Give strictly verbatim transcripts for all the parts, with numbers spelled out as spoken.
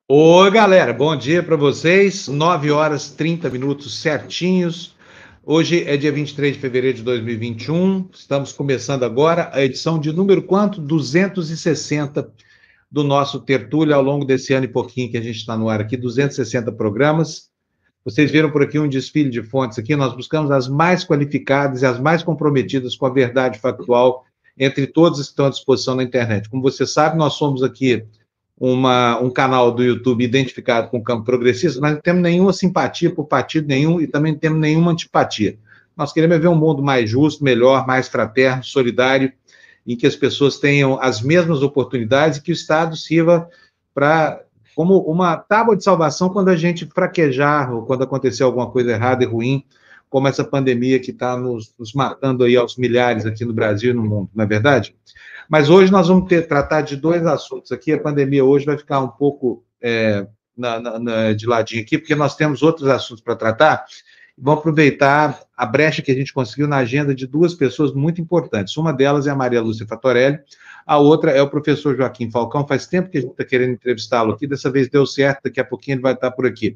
Oi, galera, bom dia para vocês. Nove horas e trinta minutos certinhos. Hoje é dia vinte e três de fevereiro de dois mil e vinte e um. Estamos começando agora a edição de número quanto? duzentos e sessenta do nosso Tertúlia ao longo desse ano e pouquinho que a gente está no ar aqui, duzentos e sessenta programas. Vocês viram por aqui um desfile de fontes aqui, nós buscamos as mais qualificadas e as mais comprometidas com a verdade factual entre todos que estão à disposição na internet. Como você sabe, nós somos aqui uma, um canal do YouTube identificado com o campo progressista, mas não temos nenhuma simpatia por partido nenhum e também não temos nenhuma antipatia. Nós queremos ver um mundo mais justo, melhor, mais fraterno, solidário, em que as pessoas tenham as mesmas oportunidades e que o Estado sirva para como uma tábua de salvação quando a gente fraquejar ou quando acontecer alguma coisa errada e ruim, como essa pandemia que está nos, nos matando aí aos milhares aqui no Brasil e no mundo, não é verdade? Mas hoje nós vamos ter, tratar de dois assuntos aqui. A pandemia hoje vai ficar um pouco é, na, na, na, de ladinho aqui, porque nós temos outros assuntos para tratar. Vamos aproveitar a brecha que a gente conseguiu na agenda de duas pessoas muito importantes. Uma delas é a Maria Lúcia Fatorelli, a outra é o professor Joaquim Falcão. Faz tempo que a gente está querendo entrevistá-lo aqui, dessa vez deu certo, daqui a pouquinho ele vai estar por aqui.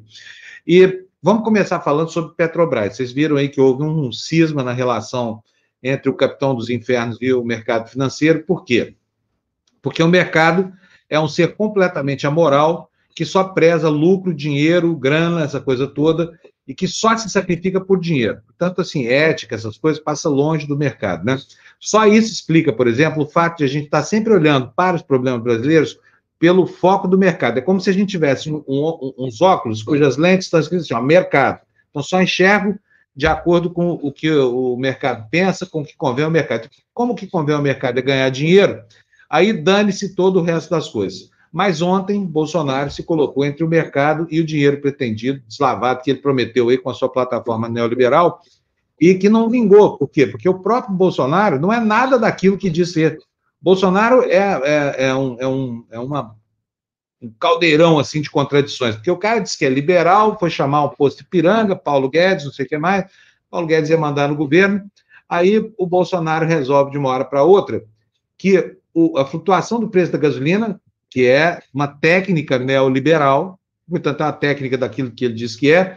E vamos começar falando sobre Petrobras. Vocês viram aí que houve um cisma na relação entre o capitão dos infernos e o mercado financeiro. Por quê? Porque o mercado é um ser completamente amoral, que só preza lucro, dinheiro, grana, essa coisa toda, e que só se sacrifica por dinheiro. Portanto, assim, ética, essas coisas, passa longe do mercado, né? Só isso explica, por exemplo, o fato de a gente estar sempre olhando para os problemas brasileiros pelo foco do mercado. É como se a gente tivesse um, um, uns óculos cujas lentes estão escritas assim, ó, mercado. Então, só enxergo de acordo com o que o mercado pensa, com o que convém ao mercado. Como que convém ao mercado é ganhar dinheiro, aí dane-se todo o resto das coisas. Mas ontem, Bolsonaro se colocou entre o mercado e o dinheiro pretendido, deslavado, que ele prometeu aí com a sua plataforma neoliberal, e que não vingou. Por quê? Porque o próprio Bolsonaro não é nada daquilo que diz ser. Bolsonaro é, é, é, um, é, um, é uma um caldeirão assim de contradições, porque o cara disse que é liberal, foi chamar o posto de Ipiranga, Paulo Guedes, não sei o que mais, Paulo Guedes ia mandar no governo, aí o Bolsonaro resolve de uma hora para outra que o, a flutuação do preço da gasolina, que é uma técnica neoliberal, portanto é uma técnica daquilo que ele diz que é,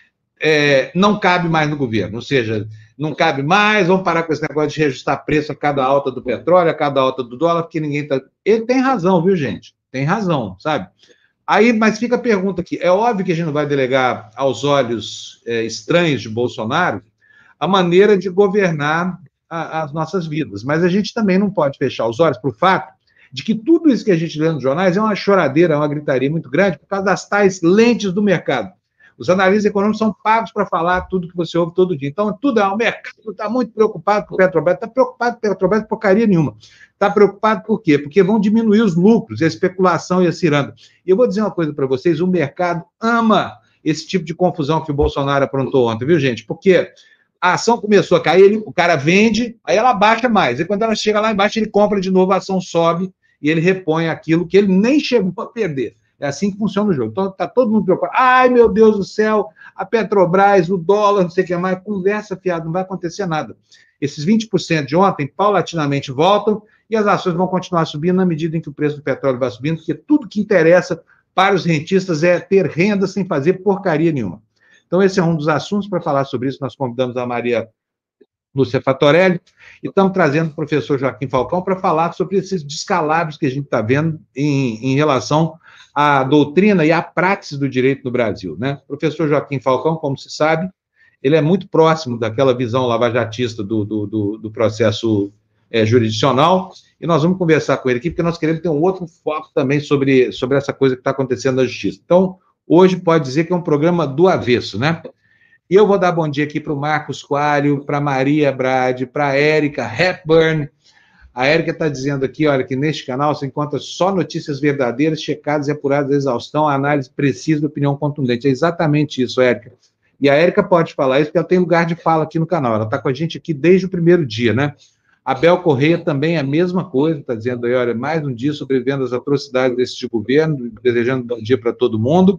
é, não cabe mais no governo, ou seja, não cabe mais, vamos parar com esse negócio de reajustar preço a cada alta do petróleo, a cada alta do dólar, porque ninguém está... Ele tem razão, viu, gente? Tem razão, sabe? Aí, mas fica a pergunta aqui, é óbvio que a gente não vai delegar aos olhos é, estranhos de Bolsonaro a maneira de governar a, as nossas vidas, mas a gente também não pode fechar os olhos para o fato de que tudo isso que a gente lê nos jornais é uma choradeira, é uma gritaria muito grande por causa das tais lentes do mercado. Os analistas econômicos são pagos para falar tudo que você ouve todo dia. Então, tudo é, o mercado está muito preocupado com o Petrobras, está preocupado com o Petrobras porcaria nenhuma. Está preocupado por quê? Porque vão diminuir os lucros, a especulação e a ciranda. E eu vou dizer uma coisa para vocês, o mercado ama esse tipo de confusão que o Bolsonaro aprontou ontem, viu, gente? Porque a ação começou a cair, ele, o cara vende, aí ela baixa mais. E quando ela chega lá embaixo, ele compra de novo, a ação sobe e ele repõe aquilo que ele nem chegou a perder. É assim que funciona o jogo. Então, está todo mundo preocupado. Ai, meu Deus do céu, a Petrobras, o dólar, não sei o que mais. Conversa, fiado, não vai acontecer nada. Esses vinte por cento de ontem, paulatinamente, voltam e as ações vão continuar subindo na medida em que o preço do petróleo vai subindo, porque tudo que interessa para os rentistas é ter renda sem fazer porcaria nenhuma. Então, esse é um dos assuntos. Para falar sobre isso, nós convidamos a Maria Lúcia Fatorelli, e estamos trazendo o professor Joaquim Falcão para falar sobre esses descalabros que a gente está vendo em, em relação à doutrina e à praxis do direito no Brasil, né? O professor Joaquim Falcão, como se sabe, ele é muito próximo daquela visão lavajatista do, do, do, do processo é, jurisdicional, e nós vamos conversar com ele aqui, porque nós queremos ter um outro foco também sobre, sobre essa coisa que está acontecendo na justiça. Então, hoje pode dizer que é um programa do avesso, né? E eu vou dar bom dia aqui para o Marcos Coalho, para a Maria Brade, para a Érica Hepburn. A Érica está dizendo aqui, olha, que neste canal você encontra só notícias verdadeiras, checadas e apuradas à exaustão, análise precisa e opinião contundente. É exatamente isso, Érica. E a Érica pode falar isso porque ela tem lugar de fala aqui no canal. Ela está com a gente aqui desde o primeiro dia, né? A Bel Correia também é a mesma coisa, está dizendo aí, olha, mais um dia sobrevivendo às atrocidades desse governo, desejando bom dia para todo mundo.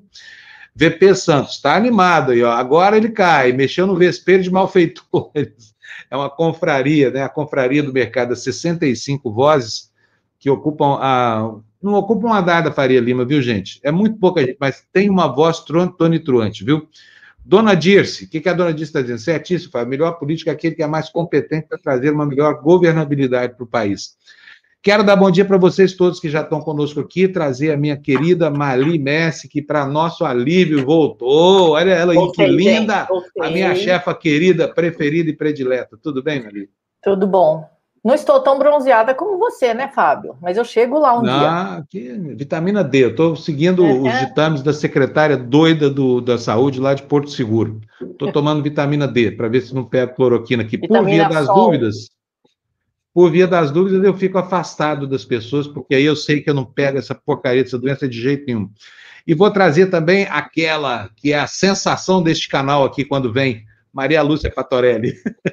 V P Santos, está animado aí, ó. Agora ele cai, mexeu no vespeiro de malfeitores. É uma confraria, né? A confraria do mercado, as sessenta e cinco vozes que ocupam a, não ocupa um andar da Faria Lima, viu, gente? É muito pouca gente, mas tem uma voz tonitruante, viu? Dona Dirce, o que, que a dona Dirce está dizendo? Certíssimo, Fábio. A melhor política é aquele que é mais competente para trazer uma melhor governabilidade para o país. Quero dar bom dia para vocês todos que já estão conosco aqui, trazer a minha querida Mali Messi, que para nosso alívio voltou. Olha ela aí, que linda! A minha chefa querida, preferida e predileta. Tudo bem, Mali? Tudo bom. Não estou tão bronzeada como você, né, Fábio? Mas eu chego lá um Não, dia. aqui, vitamina D. Eu estou seguindo Uhum. os ditames da secretária doida do, da saúde lá de Porto Seguro. Estou tomando vitamina D para ver se não pego cloroquina aqui. Por via das sol. dúvidas, por via das dúvidas, eu fico afastado das pessoas, porque aí eu sei que eu não pego essa porcaria dessa doença de jeito nenhum. E vou trazer também aquela que é a sensação deste canal aqui quando vem, Maria Lúcia Fatorelli.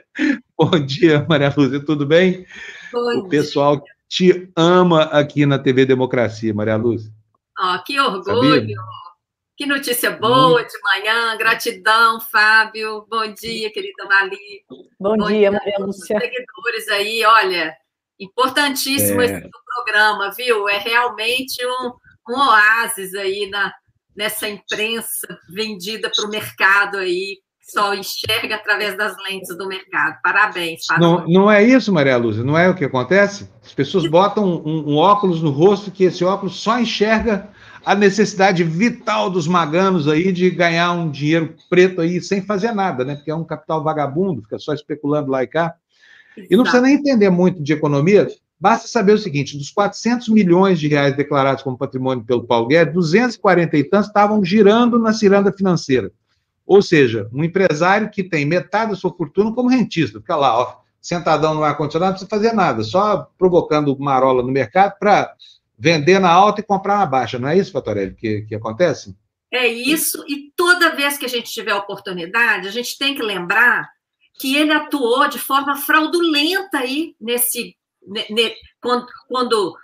Bom dia, Maria Lúcia, tudo bem? Bom o pessoal dia. te ama aqui na T V Democracia, Maria Lúcia. Oh, que orgulho! Sabia? Que notícia boa Muito. de manhã, gratidão, Fábio. Bom dia, querida Mali. Bom, Bom dia, dia, Maria Lúcia. Seguidores aí, olha, importantíssimo é. esse programa, viu? É realmente um, um oásis aí na, nessa imprensa vendida para o mercado aí, que só enxerga através das lentes do mercado. Parabéns, Fábio. Não, não é isso, Maria Lúcia? Não é o que acontece? As pessoas botam um, um óculos no rosto que esse óculos só enxerga a necessidade vital dos maganos aí de ganhar um dinheiro preto aí sem fazer nada, né? Porque é um capital vagabundo, fica só especulando lá e cá. E não precisa nem entender muito de economia, basta saber o seguinte, dos quatrocentos milhões de reais declarados como patrimônio pelo Paulo Guedes, duzentos e quarenta e tantos estavam girando na ciranda financeira. Ou seja, um empresário que tem metade da sua fortuna como rentista, fica lá, ó, sentadão no ar-condicionado, não precisa fazer nada, só provocando marola no mercado para vender na alta e comprar na baixa. Não é isso, Fatorelli, que, que acontece? É isso, e toda vez que a gente tiver oportunidade, a gente tem que lembrar que ele atuou de forma fraudulenta aí, nesse, ne, quando, quando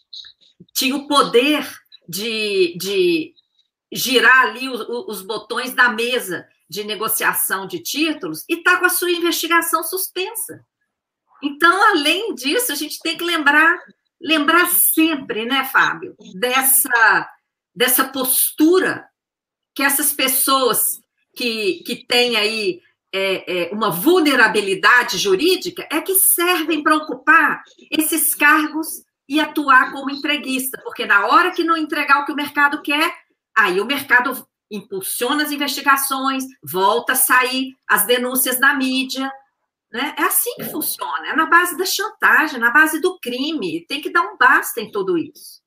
tinha o poder de, de girar ali os, os botões da mesa de negociação de títulos e está com a sua investigação suspensa. Então, além disso, a gente tem que lembrar Lembrar sempre, né, Fábio, dessa, dessa postura que essas pessoas que, que têm aí é, é, uma vulnerabilidade jurídica é que servem para ocupar esses cargos e atuar como entreguista, porque na hora que não entregar o que o mercado quer, aí o mercado impulsiona as investigações, volta a sair as denúncias na mídia. Né? É assim que funciona, é na base da chantagem, na base do crime, tem que dar um basta em tudo isso.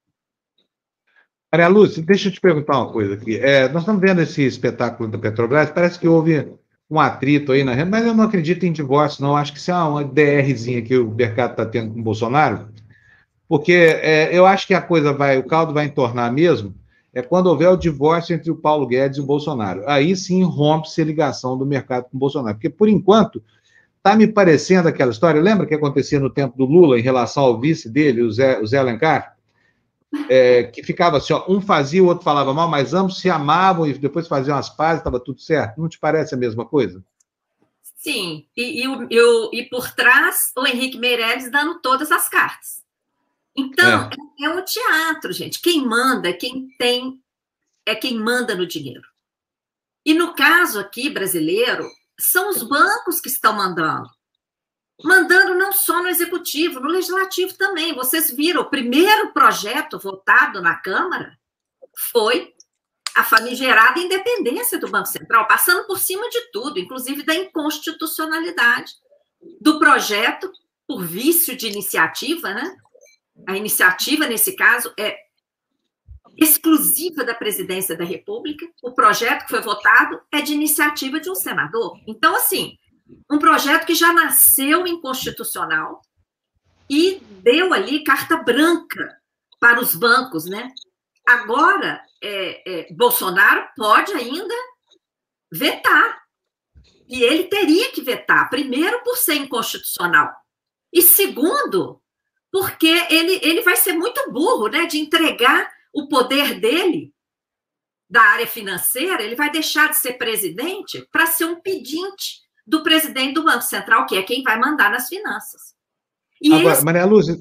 Maria Lúcia, deixa eu te perguntar uma coisa aqui. É, nós estamos vendo esse espetáculo da Petrobras, parece que houve um atrito aí na rede, mas eu não acredito em divórcio, não. Acho que isso é uma DRzinha que o mercado está tendo com o Bolsonaro, porque é, eu acho que a coisa vai, o caldo vai entornar mesmo, é quando houver o divórcio entre o Paulo Guedes e o Bolsonaro. Aí sim rompe-se a ligação do mercado com o Bolsonaro, porque por enquanto está me parecendo aquela história, lembra que acontecia no tempo do Lula em relação ao vice dele, o Zé, o Zé Alencar? É, que ficava assim, ó, um fazia, o outro falava mal, mas ambos se amavam e depois faziam as pazes, estava tudo certo. Não te parece a mesma coisa? Sim, e, e, e, e por trás o Henrique Meirelles dando todas as cartas. Então, é. é um teatro, gente. Quem manda, quem tem, é quem manda no dinheiro. E no caso aqui brasileiro, são os bancos que estão mandando. Mandando não só no executivo, no legislativo também. Vocês viram, o primeiro projeto votado na Câmara foi a famigerada independência do Banco Central, passando por cima de tudo, inclusive da inconstitucionalidade do projeto por vício de iniciativa, né? A iniciativa, nesse caso, é exclusiva da Presidência da República. O projeto que foi votado é de iniciativa de um senador. Então, assim, um projeto que já nasceu inconstitucional e deu ali carta branca para os bancos, né? Agora, é, é, Bolsonaro pode ainda vetar. E ele teria que vetar, primeiro, por ser inconstitucional. E segundo, porque ele, ele vai ser muito burro, né? De entregar o poder dele da área financeira, ele vai deixar de ser presidente para ser um pedinte do presidente do Banco Central, que é quem vai mandar nas finanças. E Agora, esse... Maria Lúcia,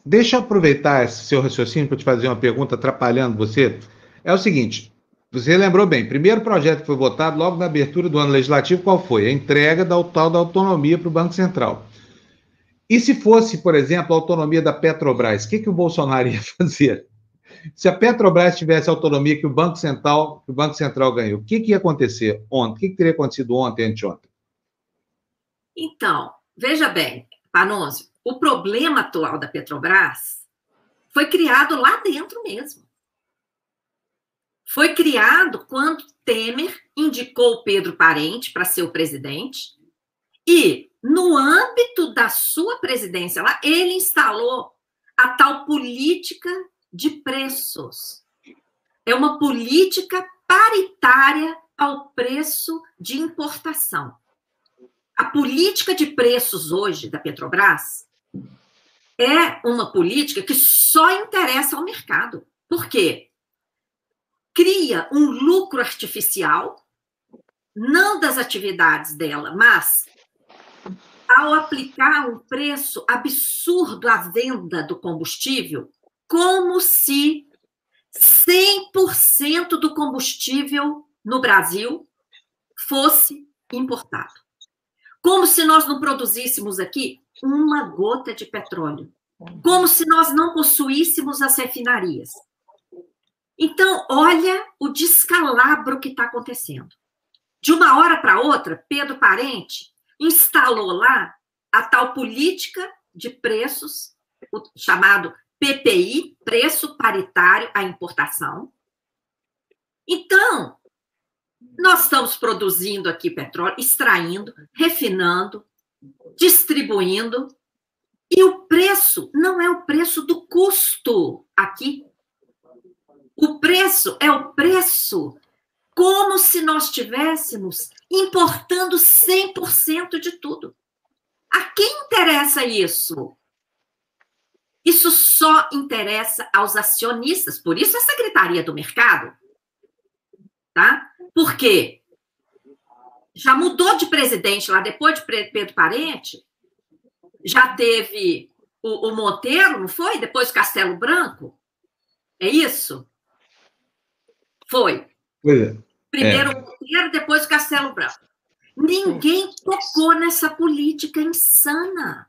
deixa eu aproveitar esse seu raciocínio para te fazer uma pergunta atrapalhando você. É o seguinte, você lembrou bem, primeiro projeto que foi votado logo na abertura do ano legislativo, qual foi? A entrega da tal da autonomia para o Banco Central. E se fosse, por exemplo, a autonomia da Petrobras, o que, que o Bolsonaro ia fazer? Se a Petrobras tivesse a autonomia que o Banco Central, que o Banco Central ganhou, o que, que ia acontecer ontem? O que, que teria acontecido ontem, anteontem? Então, veja bem, Panunzio, o problema atual da Petrobras foi criado lá dentro mesmo. Foi criado quando Temer indicou o Pedro Parente para ser o presidente e, no âmbito da sua presidência lá, ele instalou a tal política de preços. É uma política paritária ao preço de importação. A política de preços hoje da Petrobras é uma política que só interessa ao mercado. Por quê? Cria um lucro artificial, não das atividades dela, mas ao aplicar um preço absurdo à venda do combustível, como se cem por cento do combustível no Brasil fosse importado. Como se nós não produzíssemos aqui uma gota de petróleo. Como se nós não possuíssemos as refinarias. Então, olha o descalabro que está acontecendo. De uma hora para outra, Pedro Parente instalou lá a tal política de preços, o chamado P P I, preço paritário à importação. Então, nós estamos produzindo aqui petróleo, extraindo, refinando, distribuindo, e o preço não é o preço do custo aqui. O preço é o preço como se nós estivéssemos importando cem por cento de tudo. A quem interessa isso? Isso só interessa aos acionistas, por isso essa gritaria do mercado. Tá? Por quê? Já mudou de presidente lá, depois de Pedro Parente, já teve o, o Monteiro, não foi? Depois o Castelo Branco? É isso? Foi. É. Primeiro o Monteiro, depois o Castelo Branco. Ninguém tocou nessa política insana.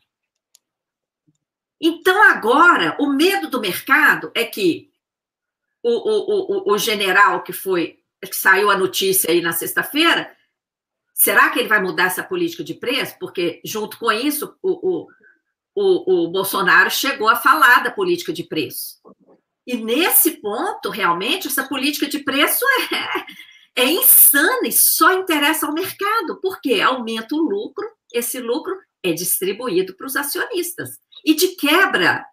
Então, agora, o medo do mercado é que o, o, o, o general que foi, que saiu a notícia aí na sexta-feira, será que ele vai mudar essa política de preço? Porque, junto com isso, o, o, o, o Bolsonaro chegou a falar da política de preço. E, nesse ponto, realmente, essa política de preço é, é insana e só interessa ao mercado. Por quê? Aumenta o lucro, esse lucro é distribuído para os acionistas. E, de quebra,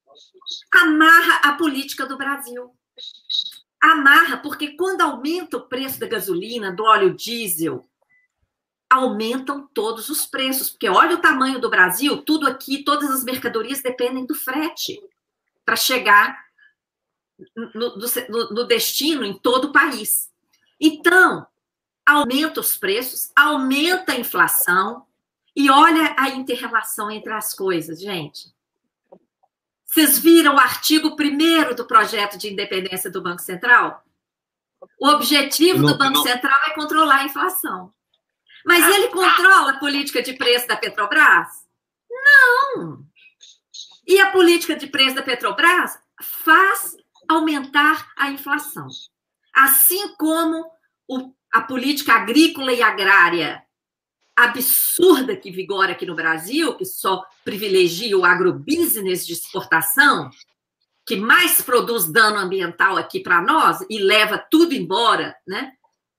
amarra a política do Brasil. Amarra, porque quando aumenta o preço da gasolina, do óleo diesel, aumentam todos os preços. Porque olha o tamanho do Brasil, tudo aqui, todas as mercadorias dependem do frete para chegar no, no, no destino em todo o país. Então, aumenta os preços, aumenta a inflação, e olha a inter-relação entre as coisas, gente. Vocês viram o artigo primeiro do projeto de independência do Banco Central? O objetivo não, do Banco não. Central é controlar a inflação. Mas ele controla a política de preço da Petrobras? Não. E a política de preço da Petrobras faz aumentar a inflação. Assim como o, a política agrícola e agrária absurda que vigora aqui no Brasil, que só privilegia o agrobusiness de exportação, que mais produz dano ambiental aqui para nós e leva tudo embora, né?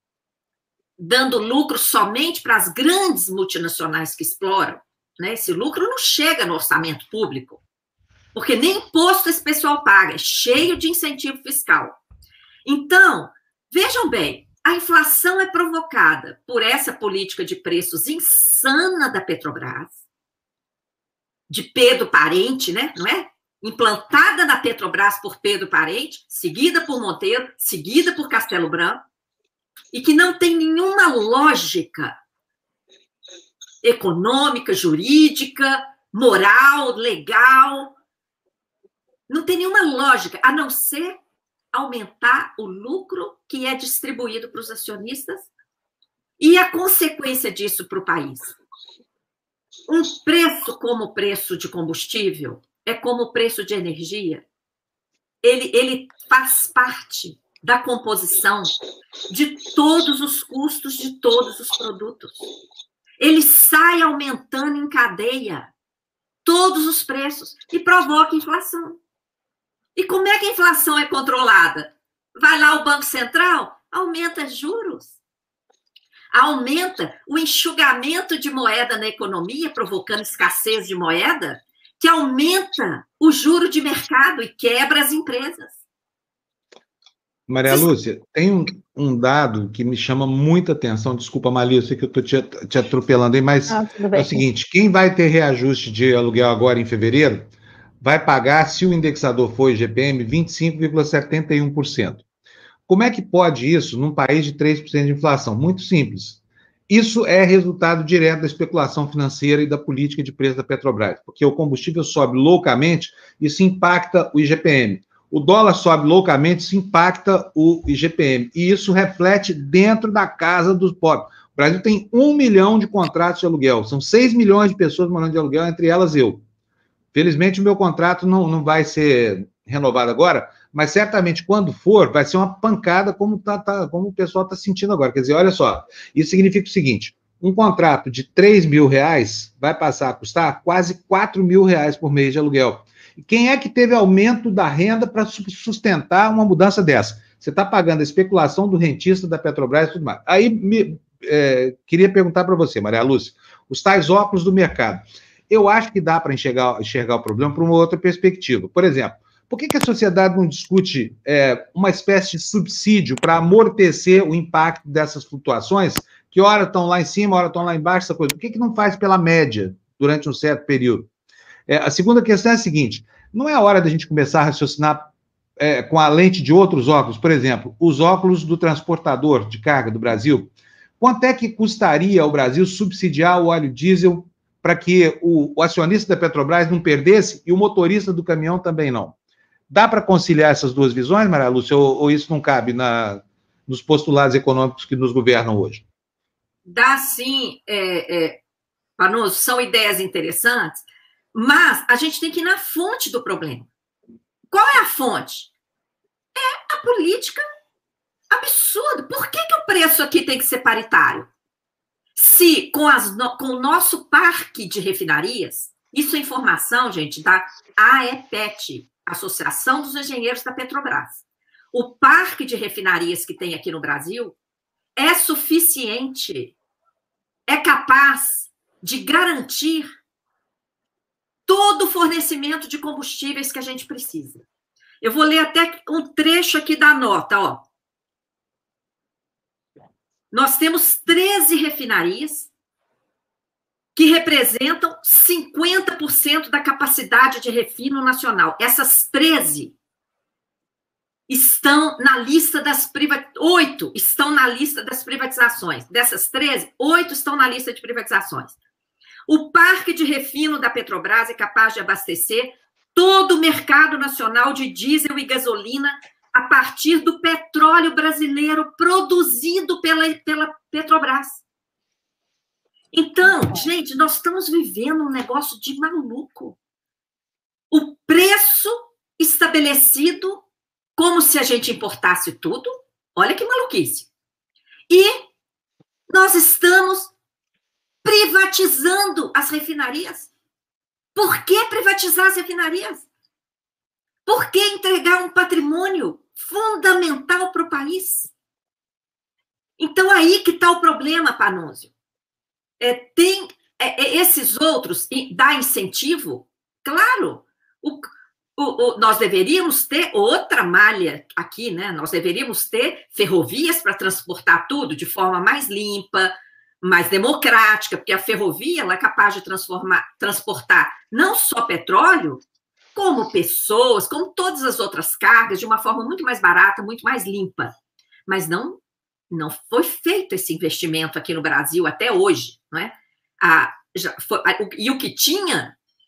Dando lucro somente para as grandes multinacionais que exploram, né? Esse lucro não chega no orçamento público, porque nem imposto esse pessoal paga, é cheio de incentivo fiscal. Então, vejam bem, a inflação é provocada por essa política de preços insana da Petrobras, de Pedro Parente, né? Não é? Implantada na Petrobras por Pedro Parente, seguida por Monteiro, seguida por Castelo Branco, e que não tem nenhuma lógica econômica, jurídica, moral, legal, Não tem nenhuma lógica, a não ser aumentar o lucro que é distribuído para os acionistas e a consequência disso para o país. Um preço como o preço de combustível é como o preço de energia. Ele, ele faz parte da composição de todos os custos de todos os produtos. Ele sai aumentando em cadeia todos os preços e provoca inflação. E como é que a inflação é controlada? Vai lá o Banco Central, aumenta juros, aumenta o enxugamento de moeda na economia, provocando escassez de moeda, que aumenta o juro de mercado e quebra as empresas. Maria Lúcia, tem um, um dado que me chama muita atenção. Desculpa, Maria, eu sei que eu estou te, te atropelando aí, mas ah, é o seguinte, quem vai ter reajuste de aluguel agora em fevereiro vai pagar, se o indexador for I G P M, vinte e cinco vírgula setenta e um por cento. Como é que pode isso num país de três por cento de inflação? Muito simples. Isso é resultado direto da especulação financeira e da política de preço da Petrobras, porque o combustível sobe loucamente, isso impacta o I G P M. O dólar sobe loucamente, isso impacta o I G P M. E isso reflete dentro da casa dos pobres. O Brasil tem um milhão de contratos de aluguel. São seis milhões de pessoas morando de aluguel, entre elas eu. Felizmente, o meu contrato não, não vai ser renovado agora, mas certamente, quando for, vai ser uma pancada como, tá, tá, como o pessoal está sentindo agora. Quer dizer, olha só, isso significa o seguinte, um contrato de três mil reais vai passar a custar quase quatro mil reais por mês de aluguel. E quem é que teve aumento da renda para sustentar uma mudança dessa? Você está pagando a especulação do rentista da Petrobras e tudo mais. Aí, me, é, queria perguntar para você, Maria Lúcia, os tais óculos do mercado. Eu acho que dá para enxergar, enxergar o problema por uma outra perspectiva. Por exemplo, por que, que a sociedade não discute é, uma espécie de subsídio para amortecer o impacto dessas flutuações, que ora estão lá em cima, ora estão lá embaixo, essa coisa? Por que, que não faz pela média durante um certo período? É, a segunda questão é a seguinte, não é a hora da gente começar a raciocinar é, com a lente de outros óculos, por exemplo, os óculos do transportador de carga do Brasil. Quanto é que custaria ao Brasil subsidiar o óleo diesel para que o, o acionista da Petrobras não perdesse e o motorista do caminhão também não? Dá para conciliar essas duas visões, Maria Lúcia, ou, ou isso não cabe na, nos postulados econômicos que nos governam hoje? Dá sim, é, é, Panoso, são ideias interessantes, mas a gente tem que ir na fonte do problema. Qual é a fonte? É a política absurda. Por que, que o preço aqui tem que ser paritário? Se com, as, com o nosso parque de refinarias, isso é informação, gente, da A E P E T, Associação dos Engenheiros da Petrobras. O parque de refinarias que tem aqui no Brasil é suficiente, é capaz de garantir todo o fornecimento de combustíveis que a gente precisa. Eu vou ler até um trecho aqui da nota, ó. Nós temos treze refinarias que representam cinquenta por cento da capacidade de refino nacional. Essas treze estão na lista das privatizações. Oito estão na lista das privatizações. Dessas treze, oito estão na lista de privatizações. O parque de refino da Petrobras é capaz de abastecer todo o mercado nacional de diesel e gasolina a partir do petróleo brasileiro produzido pela, pela Petrobras. Então, gente, nós estamos vivendo um negócio de maluco. O preço estabelecido como se a gente importasse tudo, olha que maluquice. E nós estamos privatizando as refinarias. Por que privatizar as refinarias? Por que entregar um patrimônio fundamental para o país? Então, aí que está o problema, Panúzio. É, tem é, é, esses outros, dá incentivo? Claro. O, o, o, nós deveríamos ter outra malha aqui, né? Nós deveríamos ter ferrovias para transportar tudo de forma mais limpa, mais democrática, porque a ferrovia ela é capaz de transformar, transportar não só petróleo, como pessoas, como todas as outras cargas, de uma forma muito mais barata, muito mais limpa. Mas não, não foi feito esse investimento aqui no Brasil até hoje, não é? A, já foi, a, o, e o que tinha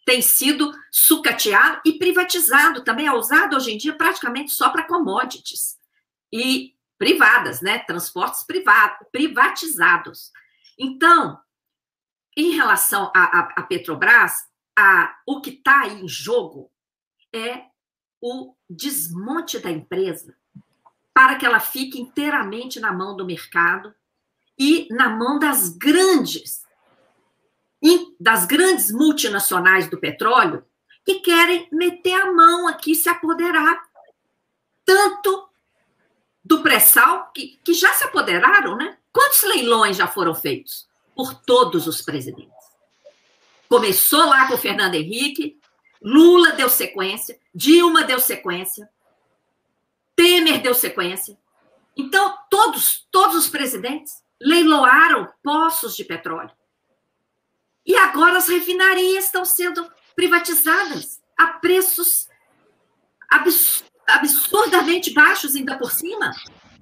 tem sido sucateado e privatizado. Também é usado hoje em dia praticamente só para commodities e privadas, né? Transportes privados, privatizados. Então, em relação à Petrobras, a, o que está aí em jogo é o desmonte da empresa para que ela fique inteiramente na mão do mercado e na mão das grandes, das grandes multinacionais do petróleo que querem meter a mão aqui, se apoderar tanto do pré-sal, que, que já se apoderaram, né? Quantos leilões já foram feitos? Por todos os presidentes. Começou lá com o Fernando Henrique, Lula deu sequência, Dilma deu sequência, Temer deu sequência. Então, todos, todos os presidentes leiloaram poços de petróleo. E agora as refinarias estão sendo privatizadas a preços abs, absurdamente baixos, ainda por cima,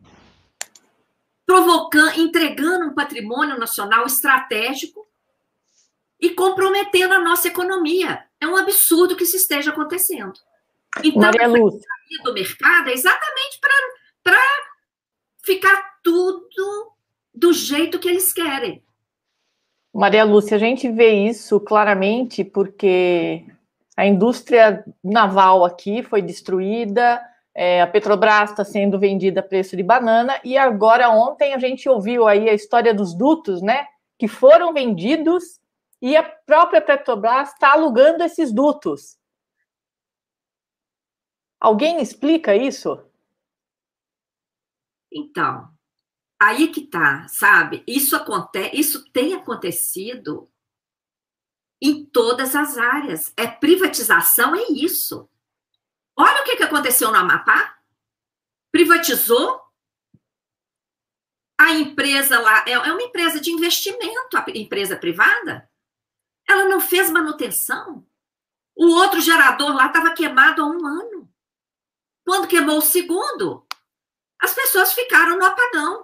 provocando, entregando um patrimônio nacional estratégico e comprometendo a nossa economia. É um absurdo que isso esteja acontecendo. Então, Maria Lúcia, a saída do mercado é exatamente para ficar tudo do jeito que eles querem. Maria Lúcia, a gente vê isso claramente porque a indústria naval aqui foi destruída, é, a Petrobras está sendo vendida a preço de banana, e agora ontem a gente ouviu aí a história dos dutos, né, que foram vendidos e a própria Petrobras está alugando esses dutos. Alguém explica isso? Então, aí que tá, sabe? Isso acontece, isso tem acontecido em todas as áreas. É privatização, é isso. Olha o que, que aconteceu no Amapá. Privatizou a empresa lá, é uma empresa de investimento, a empresa privada. Ela não fez manutenção. O outro gerador lá estava queimado há um ano. Quando queimou o segundo, as pessoas ficaram no apagão.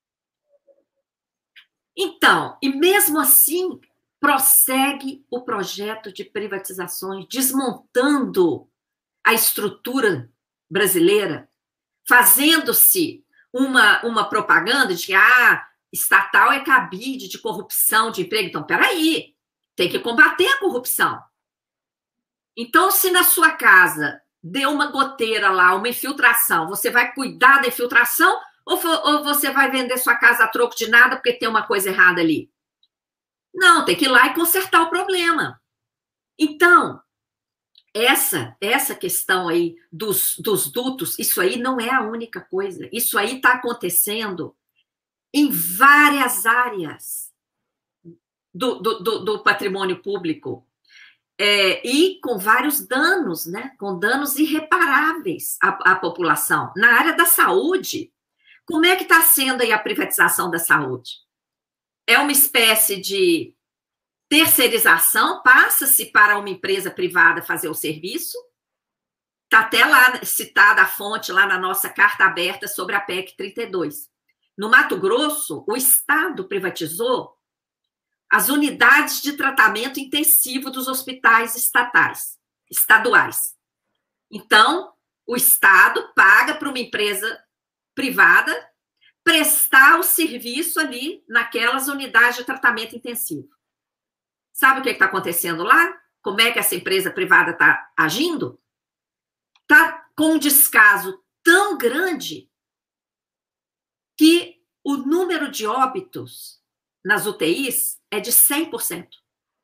Então, e mesmo assim, prossegue o projeto de privatizações, desmontando a estrutura brasileira, fazendo-se uma, uma propaganda de que ah, estatal é cabide de corrupção, de emprego. Então, peraí, tem que combater a corrupção. Então, se na sua casa deu uma goteira lá, uma infiltração, você vai cuidar da infiltração ou, ou você vai vender sua casa a troco de nada porque tem uma coisa errada ali? Não, tem que ir lá e consertar o problema. Então, essa, essa questão aí dos, dos dutos, isso aí não é a única coisa. Isso aí está acontecendo em várias áreas do, do, do, do patrimônio público. É, e com vários danos, né? Com danos irreparáveis à, à população. Na área da saúde, como é que está sendo aí a privatização da saúde? É uma espécie de terceirização, passa-se para uma empresa privada fazer o serviço. Está até lá citada a fonte lá na nossa carta aberta sobre a P E C trinta e dois. No Mato Grosso, o Estado privatizou as unidades de tratamento intensivo dos hospitais estatais, estaduais. Então, o Estado paga para uma empresa privada prestar o serviço ali naquelas unidades de tratamento intensivo. Sabe o que está acontecendo lá? Como é que essa empresa privada está agindo? Está com um descaso tão grande que o número de óbitos nas U T Is é de cem por cento.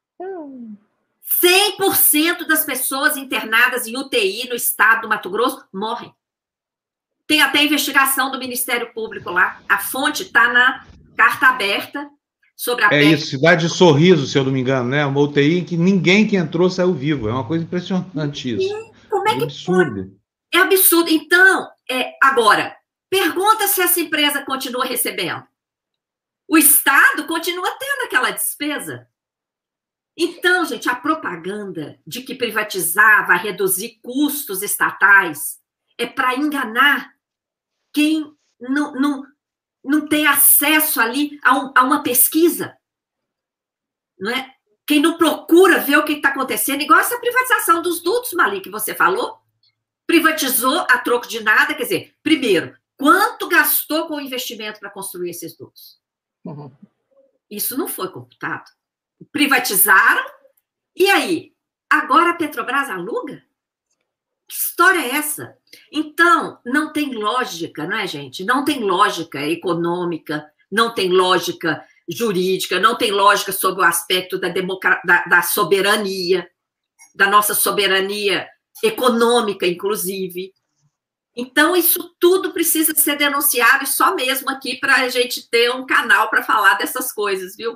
cem por cento das pessoas internadas em U T I no estado do Mato Grosso morrem. Tem até investigação do Ministério Público lá. A fonte está na carta aberta sobre a É isso, Cidade de Sorriso, se eu não me engano, né? Uma U T I em que ninguém que entrou saiu vivo. É uma coisa impressionante isso. E como é que é absurdo. Pode? É absurdo. Então, é, agora, pergunta se essa empresa continua recebendo. O Estado continua tendo aquela despesa. Então, gente, a propaganda de que privatizar vai reduzir custos estatais é para enganar quem não, não, não tem acesso ali a, um, a uma pesquisa. Não é? quem não procura ver o que está acontecendo, igual essa privatização dos dutos, Mali, que você falou, privatizou a troco de nada, quer dizer, primeiro, quanto gastou com o investimento para construir esses dutos? Uhum. Isso não foi computado. Privatizaram, e aí? Agora a Petrobras aluga? Que história é essa? Então, não tem lógica, não é, gente? Não tem lógica econômica, não tem lógica jurídica, não tem lógica sobre o aspecto da, democra... da, da soberania, da nossa soberania econômica, inclusive. Então, isso tudo precisa ser denunciado, e só mesmo aqui para a gente ter um canal para falar dessas coisas, viu?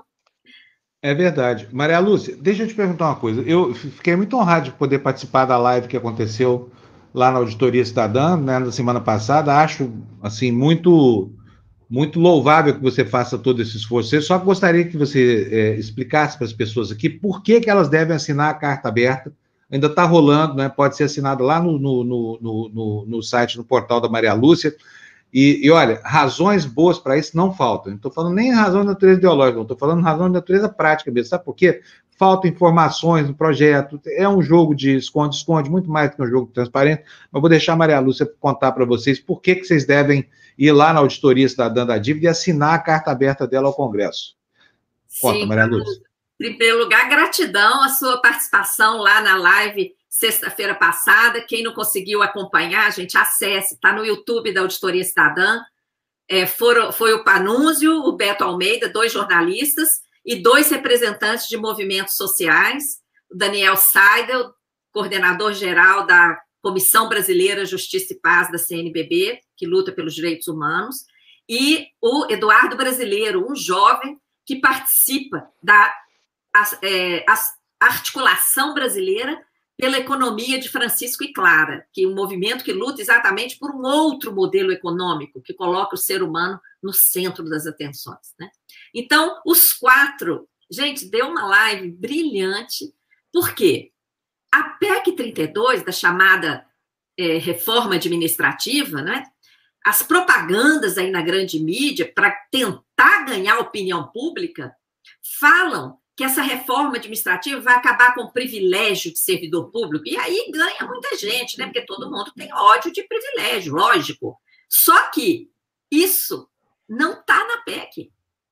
É verdade. Maria Lúcia, deixa eu te perguntar uma coisa. Eu fiquei muito honrado de poder participar da live que aconteceu lá na Auditoria Cidadã, né, na semana passada. Acho, assim, muito, muito louvável que você faça todo esse esforço. Eu só gostaria que você é, explicasse para as pessoas aqui por que, que elas devem assinar a carta aberta. Ainda está rolando, né? Pode ser assinada lá no, no, no, no, no site, no portal da Maria Lúcia. E, e olha, razões boas para isso não faltam. Não estou falando nem razão de natureza ideológica, não estou falando razão de natureza prática mesmo. Sabe por quê? Faltam informações no projeto, é um jogo de esconde-esconde, muito mais do que um jogo transparente, mas vou deixar a Maria Lúcia contar para vocês por que, que vocês devem ir lá na Auditoria Cidadã da Dívida e assinar a carta aberta dela ao Congresso. Conta, Sim, Maria Lúcia. Em primeiro lugar, gratidão à sua participação lá na live sexta-feira passada. Quem não conseguiu acompanhar, gente, acesse, está no YouTube da Auditoria Cidadã. É, foram, foi o Panúzio, o Beto Almeida, dois jornalistas, e dois representantes de movimentos sociais, o Daniel Seidel, coordenador-geral da Comissão Brasileira Justiça e Paz da C N B B, que luta pelos direitos humanos, e o Eduardo Brasileiro, um jovem que participa da a, é, a articulação brasileira pela economia de Francisco e Clara, que é um movimento que luta exatamente por um outro modelo econômico, que coloca o ser humano no centro das atenções, né? Então, os quatro, gente, deu uma live brilhante, por quê? A P E C trinta e dois, da chamada é, reforma administrativa, né? As propagandas aí na grande mídia, para tentar ganhar opinião pública, falam que essa reforma administrativa vai acabar com o privilégio de servidor público, e aí ganha muita gente, né? Porque todo mundo tem ódio de privilégio, lógico. Só que isso não está na P E C.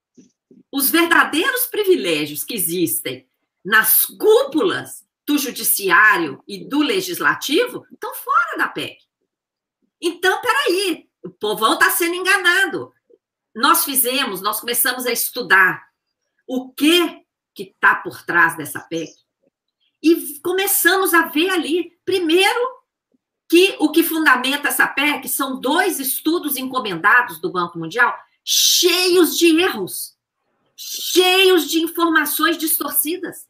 Os verdadeiros privilégios que existem nas cúpulas do judiciário e do legislativo estão fora da P E C. Então, peraí, o povão está sendo enganado. Nós fizemos, nós começamos a estudar o que que está por trás dessa P E C. E começamos a ver ali, primeiro, que o que fundamenta essa P E C são dois estudos encomendados do Banco Mundial, cheios de erros, cheios de informações distorcidas.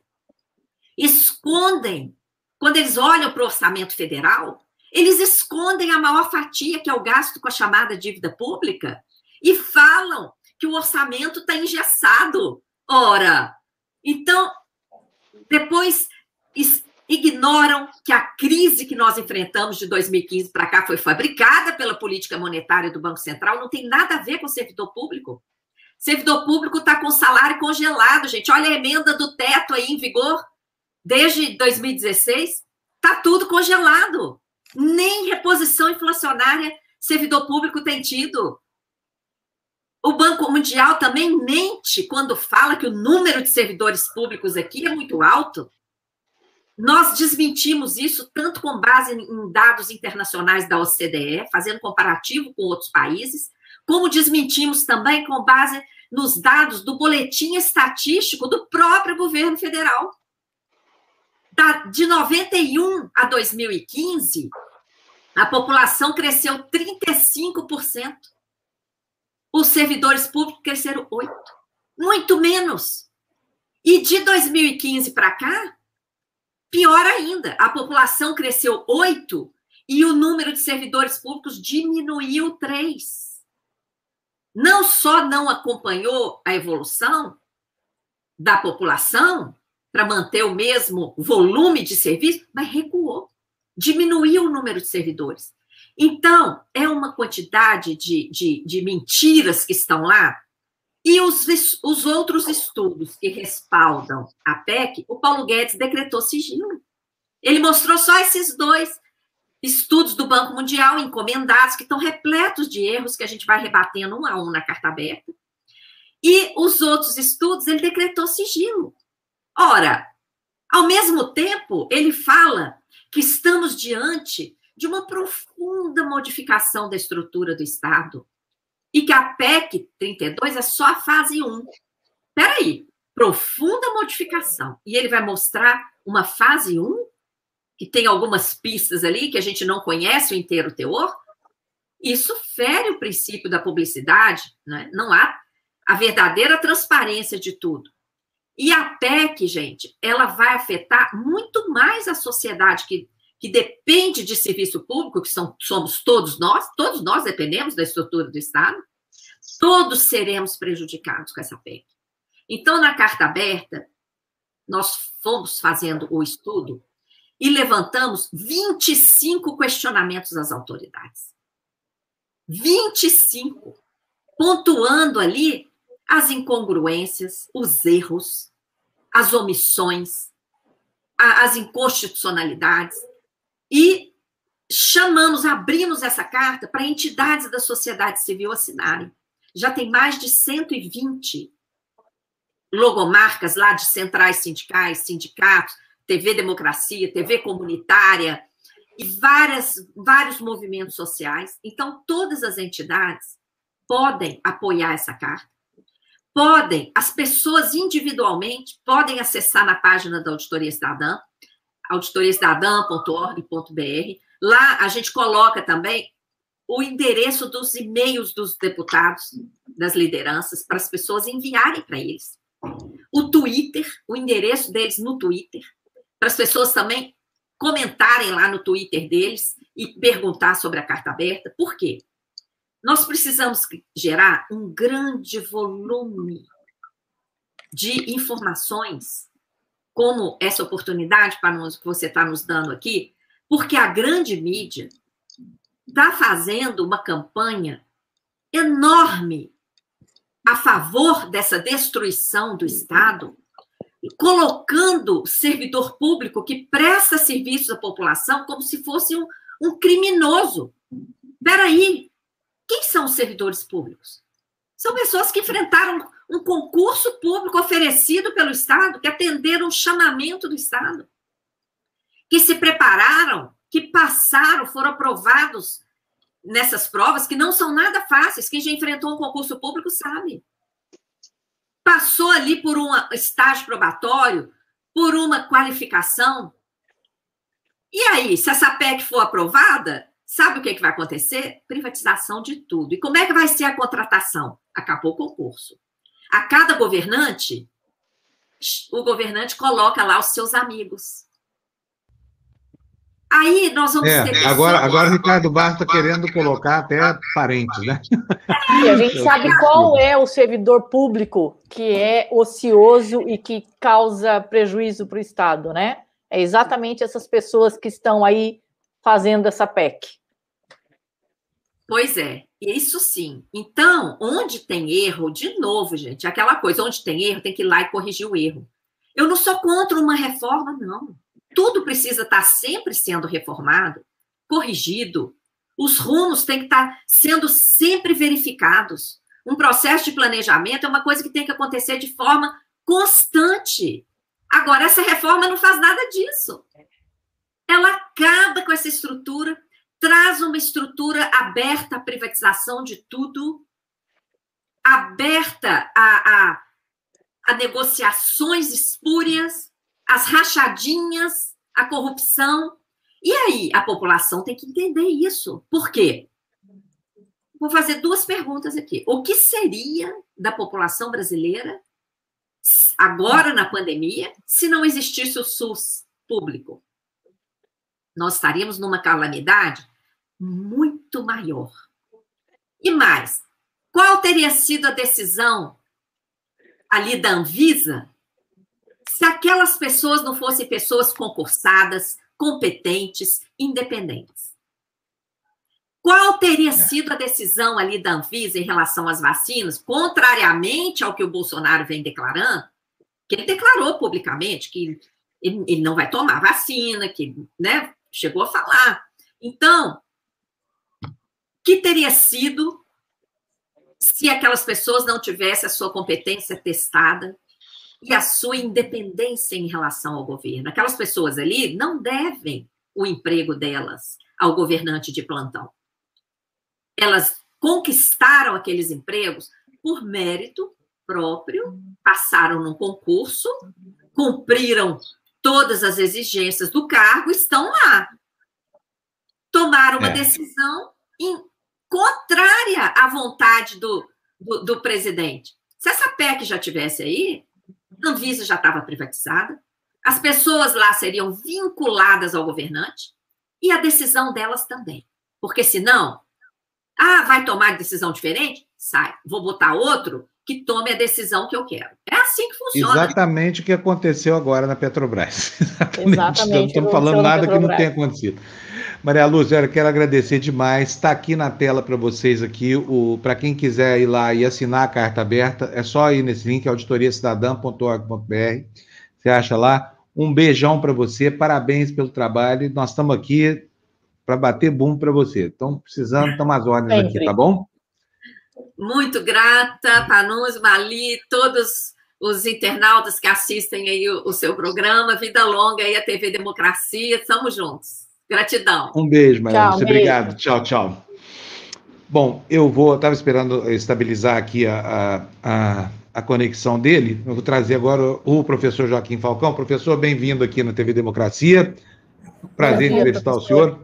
Escondem, quando eles olham para o orçamento federal, eles escondem a maior fatia, que é o gasto com a chamada dívida pública, e falam que o orçamento está engessado. Ora, então, depois ignoram que a crise que nós enfrentamos de dois mil e quinze para cá foi fabricada pela política monetária do Banco Central, não tem nada a ver com o servidor público. O servidor público está com salário congelado, gente. Olha a emenda do teto aí em vigor, desde dois mil e dezesseis, está tudo congelado. Nem reposição inflacionária servidor público tem tido. O Banco Mundial também mente quando fala que o número de servidores públicos aqui é muito alto. Nós desmentimos isso tanto com base em dados internacionais da O C D E, fazendo comparativo com outros países, como desmentimos também com base nos dados do boletim estatístico do próprio governo federal. Da, de noventa e um a dois mil e quinze, a população cresceu trinta e cinco por cento. Os servidores públicos cresceram oito por cento. Muito menos. E de dois mil e quinze para cá, pior ainda, a população cresceu oito por cento e o número de servidores públicos diminuiu três por cento. Não só não acompanhou a evolução da população para manter o mesmo volume de serviço, mas recuou, diminuiu o número de servidores. Então, é uma quantidade de, de, de mentiras que estão lá, E os, os outros estudos que respaldam a P E C, o Paulo Guedes decretou sigilo. Ele mostrou só esses dois estudos do Banco Mundial encomendados, que estão repletos de erros, que a gente vai rebatendo um a um na carta aberta. E os outros estudos, ele decretou sigilo. Ora, ao mesmo tempo, ele fala que estamos diante de uma profunda modificação da estrutura do Estado e que a P E C trinta e dois é só a fase um. Espera aí, profunda modificação. E ele vai mostrar uma fase um, que tem algumas pistas ali que a gente não conhece o inteiro teor. Isso fere o princípio da publicidade, né? Não há a verdadeira transparência de tudo. E a P E C, gente, ela vai afetar muito mais a sociedade que, que depende de serviço público, que são, somos todos nós, todos nós dependemos da estrutura do Estado, todos seremos prejudicados com essa P E C. Então, na carta aberta, nós fomos fazendo o estudo e levantamos vinte e cinco questionamentos às autoridades. vinte e cinco, pontuando ali as incongruências, os erros, as omissões, as inconstitucionalidades, e chamamos, abrimos essa carta para entidades da sociedade civil assinarem. Já tem mais de cento e vinte logomarcas lá de centrais sindicais, sindicatos, T V Democracia, T V Comunitária, e várias, vários movimentos sociais. Então, todas as entidades podem apoiar essa carta, podem, as pessoas individualmente, podem acessar na página da Auditoria Cidadã, auditoria cidadã ponto org ponto br. Lá a gente coloca também o endereço dos e-mails dos deputados, das lideranças, para as pessoas enviarem para eles. O Twitter, o endereço deles no Twitter, para as pessoas também comentarem lá no Twitter deles e perguntar sobre a carta aberta. Por quê? Nós precisamos gerar um grande volume de informações, como essa oportunidade para nós, que você está nos dando aqui, porque a grande mídia está fazendo uma campanha enorme a favor dessa destruição do Estado, colocando o servidor público que presta serviços à população como se fosse um, um criminoso. Espera aí, quem são os servidores públicos? São pessoas que enfrentaram um concurso público oferecido pelo Estado, que atenderam o chamamento do Estado, que se prepararam, que passaram, foram aprovados nessas provas, que não são nada fáceis. Quem já enfrentou um concurso público sabe. Passou ali por um estágio probatório, por uma qualificação. E aí, se essa P E C for aprovada, sabe o que, é que vai acontecer? Privatização de tudo. E como é que vai ser a contratação? Acabou o concurso. A cada governante, o governante coloca lá os seus amigos. Aí nós vamos é, ter pessoas... Agora, agora o Ricardo Barros está querendo colocar até parentes, né? E a gente sabe qual é o servidor público que é ocioso e que causa prejuízo para o Estado, né? É exatamente essas pessoas que estão aí fazendo essa P E C. Pois é, isso sim. Então, onde tem erro, de novo, gente, aquela coisa, onde tem erro, tem que ir lá e corrigir o erro. Eu não sou contra uma reforma, não. Tudo precisa estar sempre sendo reformado, corrigido. Os rumos têm que estar sendo sempre verificados. Um processo de planejamento é uma coisa que tem que acontecer de forma constante. Agora, essa reforma não faz nada disso. Ela acaba com essa estrutura, traz uma estrutura aberta à privatização de tudo, aberta a, a, a negociações espúrias, as rachadinhas, a corrupção. E aí, a população tem que entender isso. Por quê? Vou fazer duas perguntas aqui. O que seria da população brasileira, agora na pandemia, se não existisse o SUS público? Nós estaríamos numa calamidade muito maior. E mais, qual teria sido a decisão ali da Anvisa se aquelas pessoas não fossem pessoas concursadas, competentes, independentes? Qual teria sido a decisão ali da Anvisa em relação às vacinas, contrariamente ao que o Bolsonaro vem declarando, que ele declarou publicamente que ele, ele não vai tomar vacina, que, né, chegou a falar. Então, que teria sido se aquelas pessoas não tivessem a sua competência testada e a sua independência em relação ao governo? Aquelas pessoas ali não devem o emprego delas ao governante de plantão. Elas conquistaram aqueles empregos por mérito próprio, passaram num concurso, cumpriram todas as exigências do cargo, estão lá. Tomaram uma é. decisão em, contrária à vontade do, do, do presidente. Se essa P E C já tivesse aí, a Anvisa já estava privatizada, as pessoas lá seriam vinculadas ao governante e a decisão delas também. Porque senão, ah, vai tomar decisão diferente? Sai. Vou botar outro que tome a decisão que eu quero. É assim que funciona. Exatamente o que aconteceu agora na Petrobras. Exatamente. Exatamente. Não estamos falando nada que não tenha acontecido. Maria Lúcia, eu quero agradecer demais. Está aqui na tela para vocês aqui. Para quem quiser ir lá e assinar a carta aberta, é só ir nesse link, auditoria cidadã ponto org ponto br. Você acha lá? Um beijão para você, parabéns pelo trabalho. Nós estamos aqui para bater boom para você. Estão precisando, estamos às ordens aqui, tá bom? Muito grata, Panunzi, Mali, todos os internautas que assistem aí o, o seu programa. Vida longa aí a T V Democracia. Estamos juntos. Gratidão. Um beijo, Maria Lúcia. Obrigado. Tchau, tchau. Bom, eu vou... Estava esperando estabilizar aqui a, a, a, a conexão dele. Eu vou trazer agora o professor Joaquim Falcão. Professor, bem-vindo aqui na T V Democracia. Prazer em entrevistar o senhor.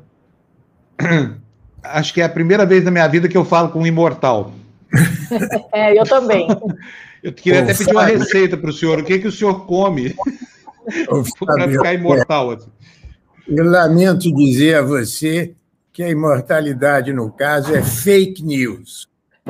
Acho que é a primeira vez na minha vida que eu falo com um imortal. É, eu também. Eu queria Ô, até pedir Fábio, uma receita para o senhor. O que, que o senhor come para ficar imortal? Assim? Eu lamento dizer a você que a imortalidade, no caso, é fake news.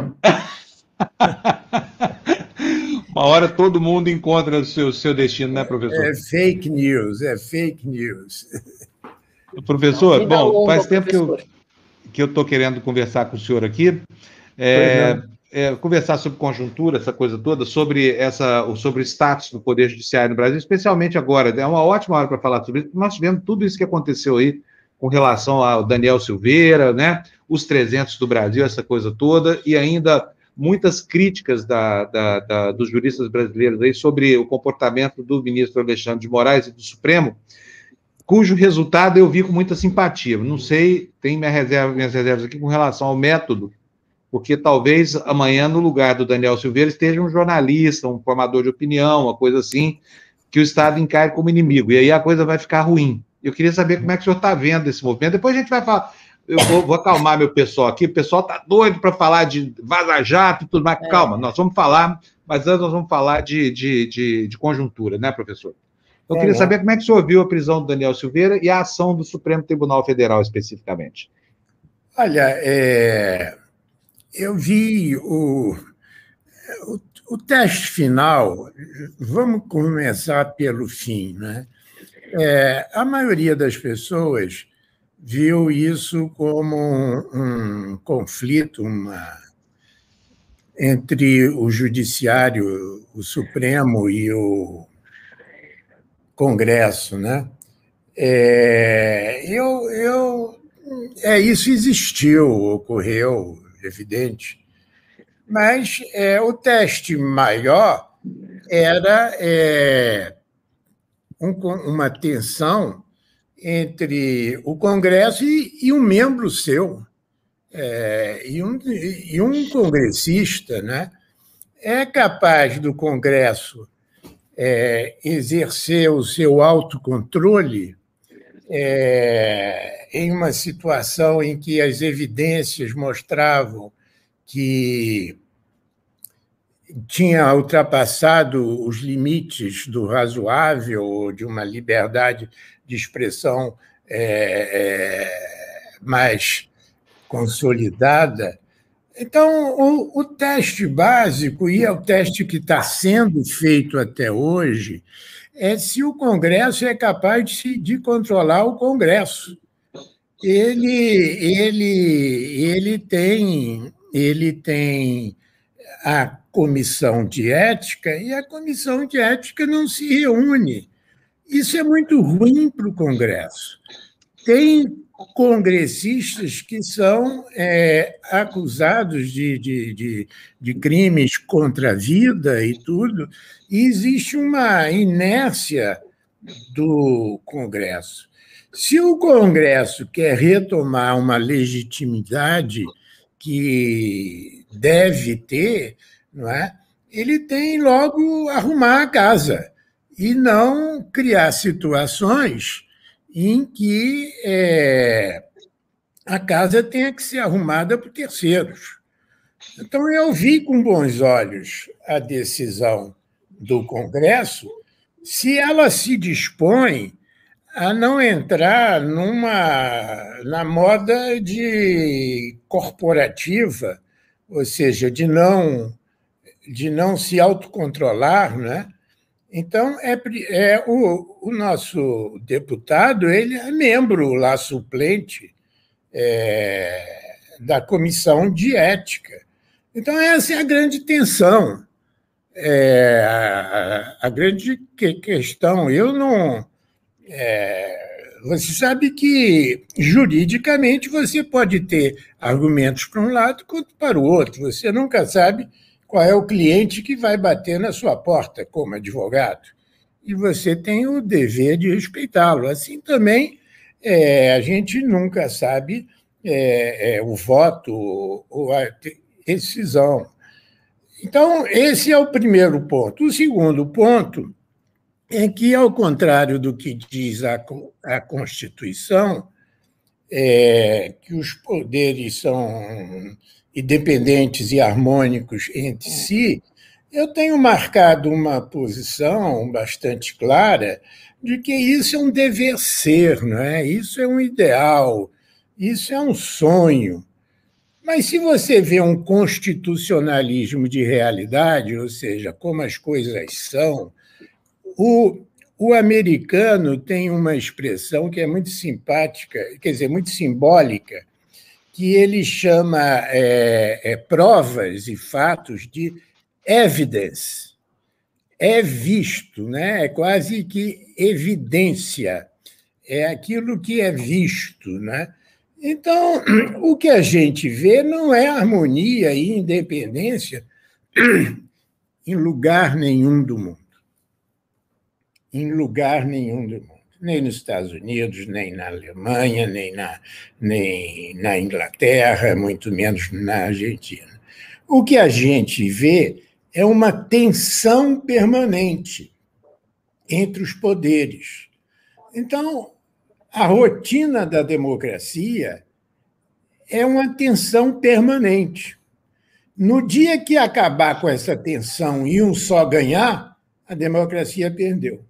Uma hora todo mundo encontra o seu, seu destino, né, professor? É fake news, é fake news. Professor, bom, longa, faz tempo professor. que eu que eu estou querendo conversar com o senhor aqui, é, é, conversar sobre conjuntura, essa coisa toda, sobre, essa, sobre o status do Poder Judiciário no Brasil, especialmente agora. É uma ótima hora para falar sobre isso, porque nós tivemos tudo isso que aconteceu aí com relação ao Daniel Silveira, né, os trezentos do Brasil, essa coisa toda, e ainda muitas críticas da, da, da, dos juristas brasileiros aí sobre o comportamento do ministro Alexandre de Moraes e do Supremo, cujo resultado eu vi com muita simpatia. Não sei, tem minha reserva, minhas reservas aqui com relação ao método, porque talvez amanhã, no lugar do Daniel Silveira, esteja um jornalista, um formador de opinião, uma coisa assim, que o Estado encare como inimigo, e aí a coisa vai ficar ruim. Eu queria saber como é que o senhor está vendo esse movimento. Depois a gente vai falar, eu vou, vou acalmar meu pessoal aqui, o pessoal está doido para falar de vaza-jato e tudo mais. É. Calma, nós vamos falar, mas antes nós vamos falar de, de, de, de conjuntura, né, professor? Eu queria saber como é que o senhor viu a prisão do Daniel Silveira e a ação do Supremo Tribunal Federal, especificamente. Olha, é, eu vi o, o, o teste final, vamos começar pelo fim, né? É, a maioria das pessoas viu isso como um, um conflito uma, entre o Judiciário, o Supremo e o Congresso, né? É, eu, eu, é, isso existiu, ocorreu, evidente, mas é, o teste maior era é, um, uma tensão entre o Congresso e, e um membro seu, é, e, um, e um congressista, né? É capaz do Congresso É, exercer o seu autocontrole é, em uma situação em que as evidências mostravam que tinha ultrapassado os limites do razoável ou de uma liberdade de expressão é, é, mais consolidada. Então, o, o teste básico, e é o teste que está sendo feito até hoje, é se o Congresso é capaz de, de controlar o Congresso. ele, ele, ele tem, ele tem a comissão de ética e a comissão de ética não se reúne. Isso é muito ruim para o Congresso. Tem congressistas que são é, acusados de, de, de, de crimes contra a vida e tudo, e existe uma inércia do Congresso. Se o Congresso quer retomar uma legitimidade que deve ter, não é? Ele tem logo arrumar a casa e não criar situações em que é, a casa tenha que ser arrumada por terceiros. Então, eu vi com bons olhos a decisão do Congresso, se ela se dispõe a não entrar numa, na moda de corporativa, ou seja, de não, de não se autocontrolar, né? Então, é, é o, o nosso deputado, ele é membro lá, suplente, é, da Comissão de Ética. Então, essa é a grande tensão, é, a, a grande que, questão. Eu não... É, você sabe que, juridicamente, você pode ter argumentos para um lado quanto para o outro. Você nunca sabe qual é o cliente que vai bater na sua porta como advogado. E você tem o dever de respeitá-lo. Assim também, é, a gente nunca sabe é, é, o voto ou a decisão. Então, esse é o primeiro ponto. O segundo ponto é que, ao contrário do que diz a, a Constituição, é, que os poderes são independentes e harmônicos entre si, eu tenho marcado uma posição bastante clara de que isso é um dever ser, não é? Isso é um ideal, isso é um sonho. Mas se você vê um constitucionalismo de realidade, ou seja, como as coisas são, o, o americano tem uma expressão que é muito simpática, quer dizer, muito simbólica, que ele chama é, é, provas e fatos de evidence. É visto, né? É quase que evidência. É aquilo que é visto, né? Então, o que a gente vê não é harmonia e independência em lugar nenhum do mundo. Em lugar nenhum do mundo. Nem nos Estados Unidos, nem na Alemanha, nem na, nem na Inglaterra, muito menos na Argentina. O que a gente vê é uma tensão permanente entre os poderes. Então, a rotina da democracia é uma tensão permanente. No dia que acabar com essa tensão e um só ganhar, a democracia perdeu.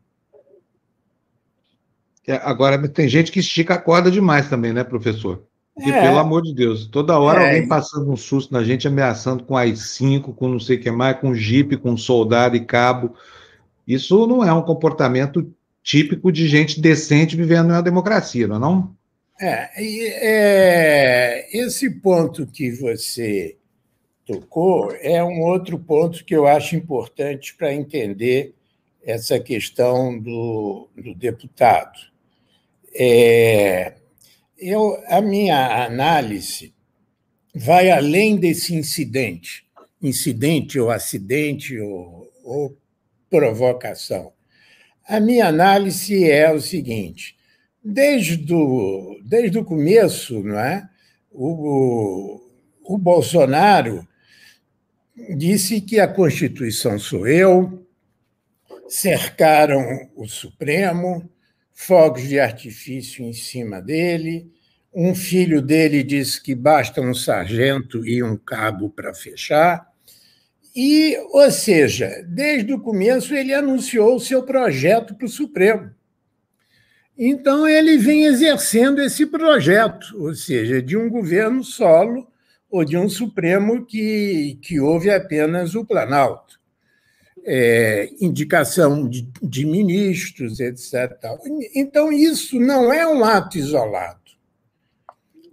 Agora, tem gente que estica a corda demais também, né, professor? Porque, É. pelo amor de Deus, toda hora É. alguém passando um susto na gente, ameaçando com A I cinco, com não sei o que mais, com jipe, com soldado e cabo. Isso não é um comportamento típico de gente decente vivendo em uma democracia, não é não? É, e, é, esse ponto que você tocou é um outro ponto que eu acho importante para entender essa questão do, do deputado. É, eu, a minha análise vai além desse incidente, incidente ou acidente ou, ou provocação. A minha análise é o seguinte: desde o, desde o começo, não é? o, o Bolsonaro disse que a Constituição sou eu, cercaram o Supremo, fogos de artifício em cima dele, um filho dele disse que basta um sargento e um cabo para fechar. E, ou seja, desde o começo ele anunciou o seu projeto para o Supremo. Então, ele vem exercendo esse projeto, ou seja, de um governo solo ou de um Supremo que, que houve apenas o Planalto. É, indicação de, de ministros, etcétera. Então, isso não é um ato isolado.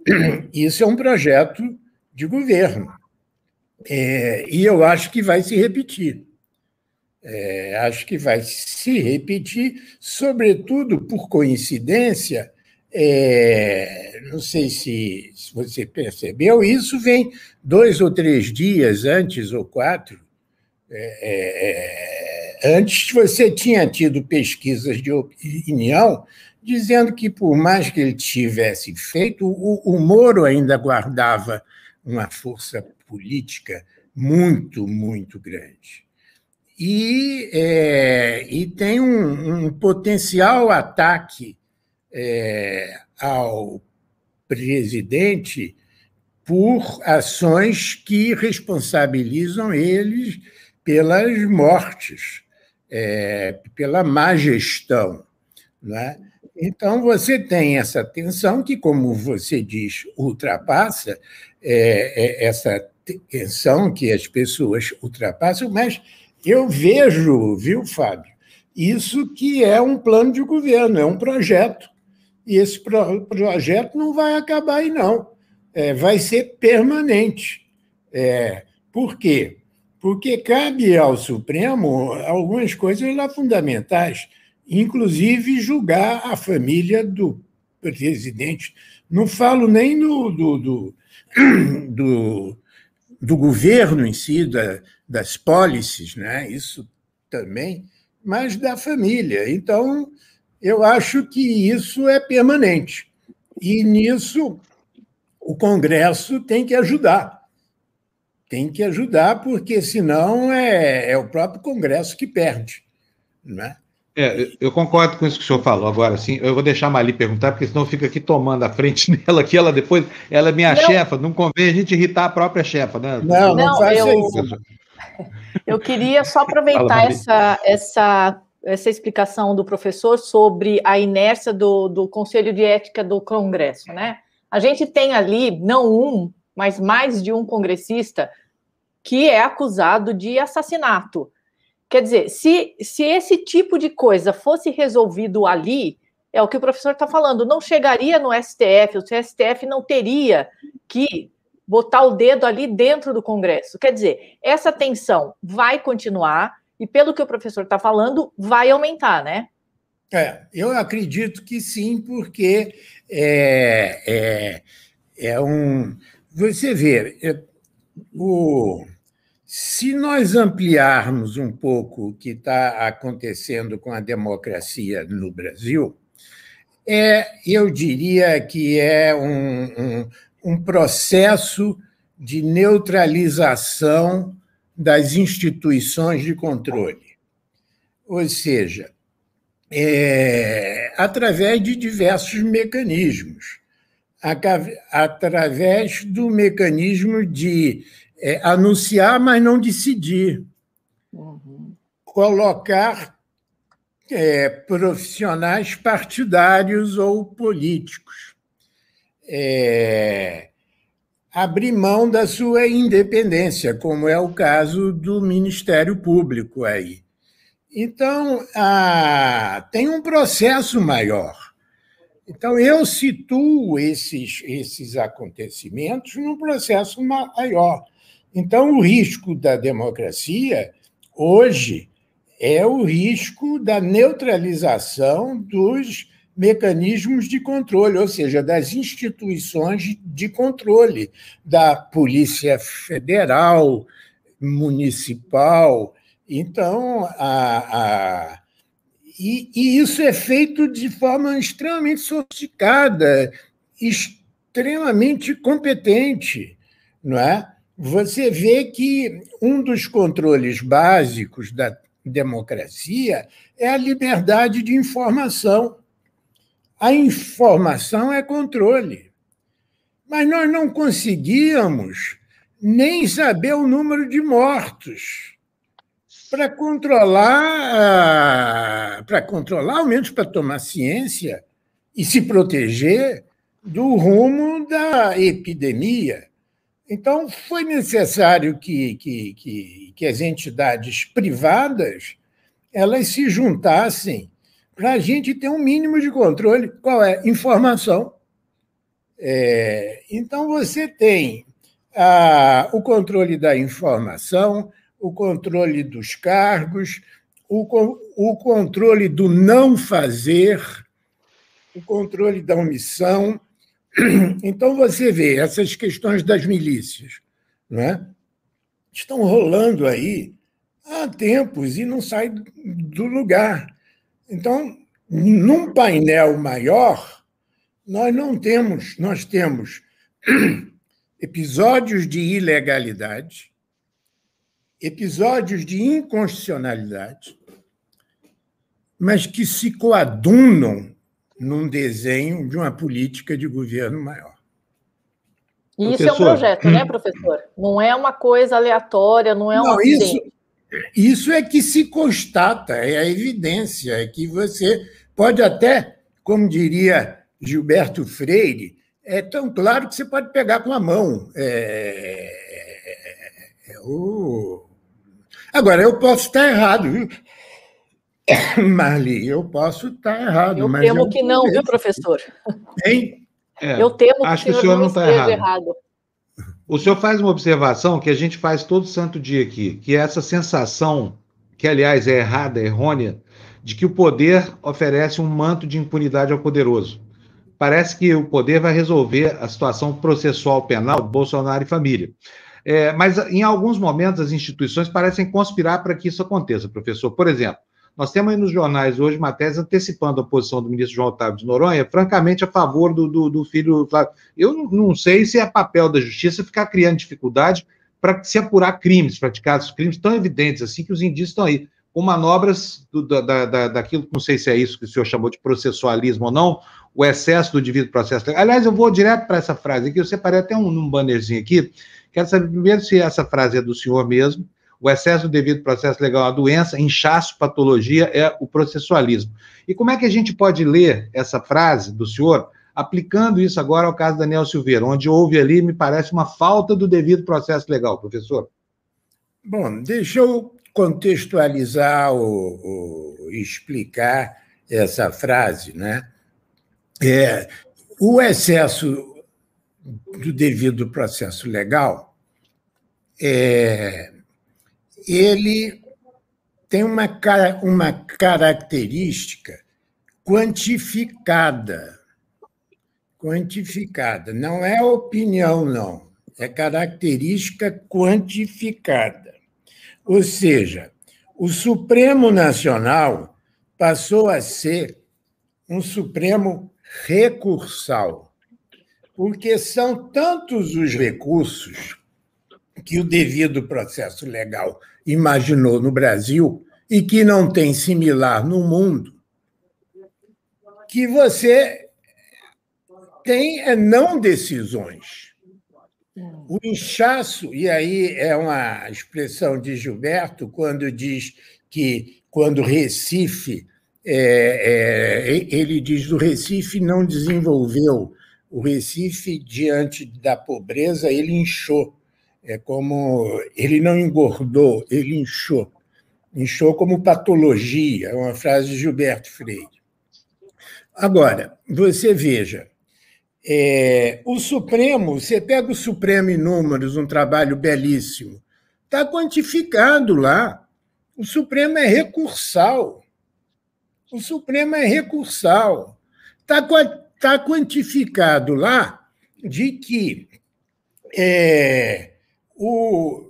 isso é um projeto de governo. É, e eu acho que vai se repetir. É, acho que vai se repetir, sobretudo por coincidência. É, não sei se, se você percebeu, isso vem dois ou três dias antes, ou quatro. É, é, antes você tinha tido pesquisas de opinião dizendo que, por mais que ele tivesse feito, o, o Moro ainda guardava uma força política muito, muito grande. E, é, e tem um, um potencial ataque é, ao presidente por ações que responsabilizam eles pelas mortes, é, pela má gestão, não é? Então, você tem essa tensão que, como você diz, ultrapassa é, é, essa tensão que as pessoas ultrapassam, mas eu vejo, viu, Fábio, isso que é um plano de governo, é um projeto, e esse pro, projeto não vai acabar aí, não. É, vai ser permanente. É, por quê? Porque cabe ao Supremo algumas coisas lá fundamentais, inclusive julgar a família do presidente. Não falo nem do, do, do, do, do governo em si, da, das policies, né? Isso também, mas da família. Então, eu acho que isso é permanente. E nisso o Congresso tem que ajudar. Tem que ajudar, porque senão é, é o próprio Congresso que perde, né? É, eu concordo com isso que o senhor falou. Agora, sim, eu vou deixar a Mali perguntar, porque senão fica aqui tomando a frente dela, que ela depois, ela é minha não. chefa, não convém a gente irritar a própria chefa, né? Não, não, não faz eu, isso. Eu queria só aproveitar Fala, essa, essa, essa explicação do professor sobre a inércia do, do Conselho de Ética do Congresso, né? A gente tem ali, não um, mas mais de um congressista que é acusado de assassinato. Quer dizer, se, se esse tipo de coisa fosse resolvido ali, é o que o professor está falando, não chegaria no S T F, o S T F não teria que botar o dedo ali dentro do Congresso. Quer dizer, essa tensão vai continuar e, pelo que o professor está falando, vai aumentar, né? É, eu acredito que sim, porque é, é, é um... Você vê, é, o... se nós ampliarmos um pouco o que está acontecendo com a democracia no Brasil, é, eu diria que é um, um, um processo de neutralização das instituições de controle. Ou seja, é, através de diversos mecanismos, através do mecanismo de É, anunciar, mas não decidir. Uhum. Colocar é, profissionais partidários ou políticos. É, abrir mão da sua independência, como é o caso do Ministério Público aí. Então, ah, tem um processo maior. Então, eu situo esses, esses acontecimentos num processo maior. Então, o risco da democracia, hoje, é o risco da neutralização dos mecanismos de controle, ou seja, das instituições de controle, da Polícia Federal, municipal. Então, a, a, e, e isso é feito de forma extremamente sofisticada, extremamente competente, não é? Você vê que um dos controles básicos da democracia é a liberdade de informação. A informação é controle. Mas nós não conseguíamos nem saber o número de mortos para controlar, para controlar, ao menos para tomar ciência e se proteger do rumo da epidemia. Então, foi necessário que, que, que, que as entidades privadas elas se juntassem para a gente ter um mínimo de controle. Qual é? Informação. É, então, você tem a, o controle da informação, o controle dos cargos, o, o controle do não fazer, o controle da omissão. Então, você vê essas questões das milícias, não é? Estão rolando aí há tempos e não saem do lugar. Então, num painel maior, nós não temos, nós temos episódios de ilegalidade, episódios de inconstitucionalidade, mas que se coadunam num desenho de uma política de governo maior. E isso é um projeto, né, professor? Não é uma coisa aleatória, não é um não, acidente. Isso, isso é que se constata, é a evidência, é que você pode até, como diria Gilberto Freire, é tão claro que você pode pegar com a mão. É, é, é o... Agora, eu posso estar errado, viu? Marli, eu posso estar errado. Eu mas temo eu que não, viu, professor? Hein? É, eu temo acho que, que o senhor não está errado. errado. O senhor faz uma observação que a gente faz todo santo dia aqui, que é essa sensação, que aliás é errada, é errônea, de que o poder oferece um manto de impunidade ao poderoso. Parece que o poder vai resolver a situação processual penal de Bolsonaro e família. É, mas, em alguns momentos, as instituições parecem conspirar para que isso aconteça, professor. Por exemplo, nós temos aí nos jornais hoje matérias antecipando a posição do ministro João Otávio de Noronha, francamente, a favor do, do, do filho Flávio. Eu não sei se é papel da justiça ficar criando dificuldade para se apurar crimes, praticados crimes tão evidentes assim que os indícios estão aí, com manobras do, da, da, daquilo, não sei se é isso que o senhor chamou de processualismo ou não, o excesso do devido processo legal. Aliás, eu vou direto para essa frase aqui, eu separei até um, um bannerzinho aqui, quero saber primeiro se essa frase é do senhor mesmo. O excesso do devido processo legal é uma doença, inchaço, patologia é o processualismo. E como é que a gente pode ler essa frase do senhor, aplicando isso agora ao caso da Daniel Silveira, onde houve ali, me parece, uma falta do devido processo legal, professor? Bom, deixa eu contextualizar ou, ou explicar essa frase, né? É, o excesso do devido processo legal é... ele tem uma, uma característica quantificada. Quantificada. Não é opinião, não. É característica quantificada. Ou seja, o Supremo Nacional passou a ser um Supremo recursal, porque são tantos os recursos que o devido processo legal imaginou no Brasil e que não tem similar no mundo, que você tem não decisões. O inchaço, e aí é uma expressão de Gilberto, quando diz que, quando Recife, é, é, ele diz que o Recife não desenvolveu, o Recife, diante da pobreza, ele inchou. É como ele não engordou, ele inchou. Inchou como patologia, é uma frase de Gilberto Freire. Agora, você veja, é, o Supremo, você pega o Supremo em Números, um trabalho belíssimo, está quantificado lá. O Supremo é recursal. O Supremo é recursal. Está tá quantificado lá de que é, O,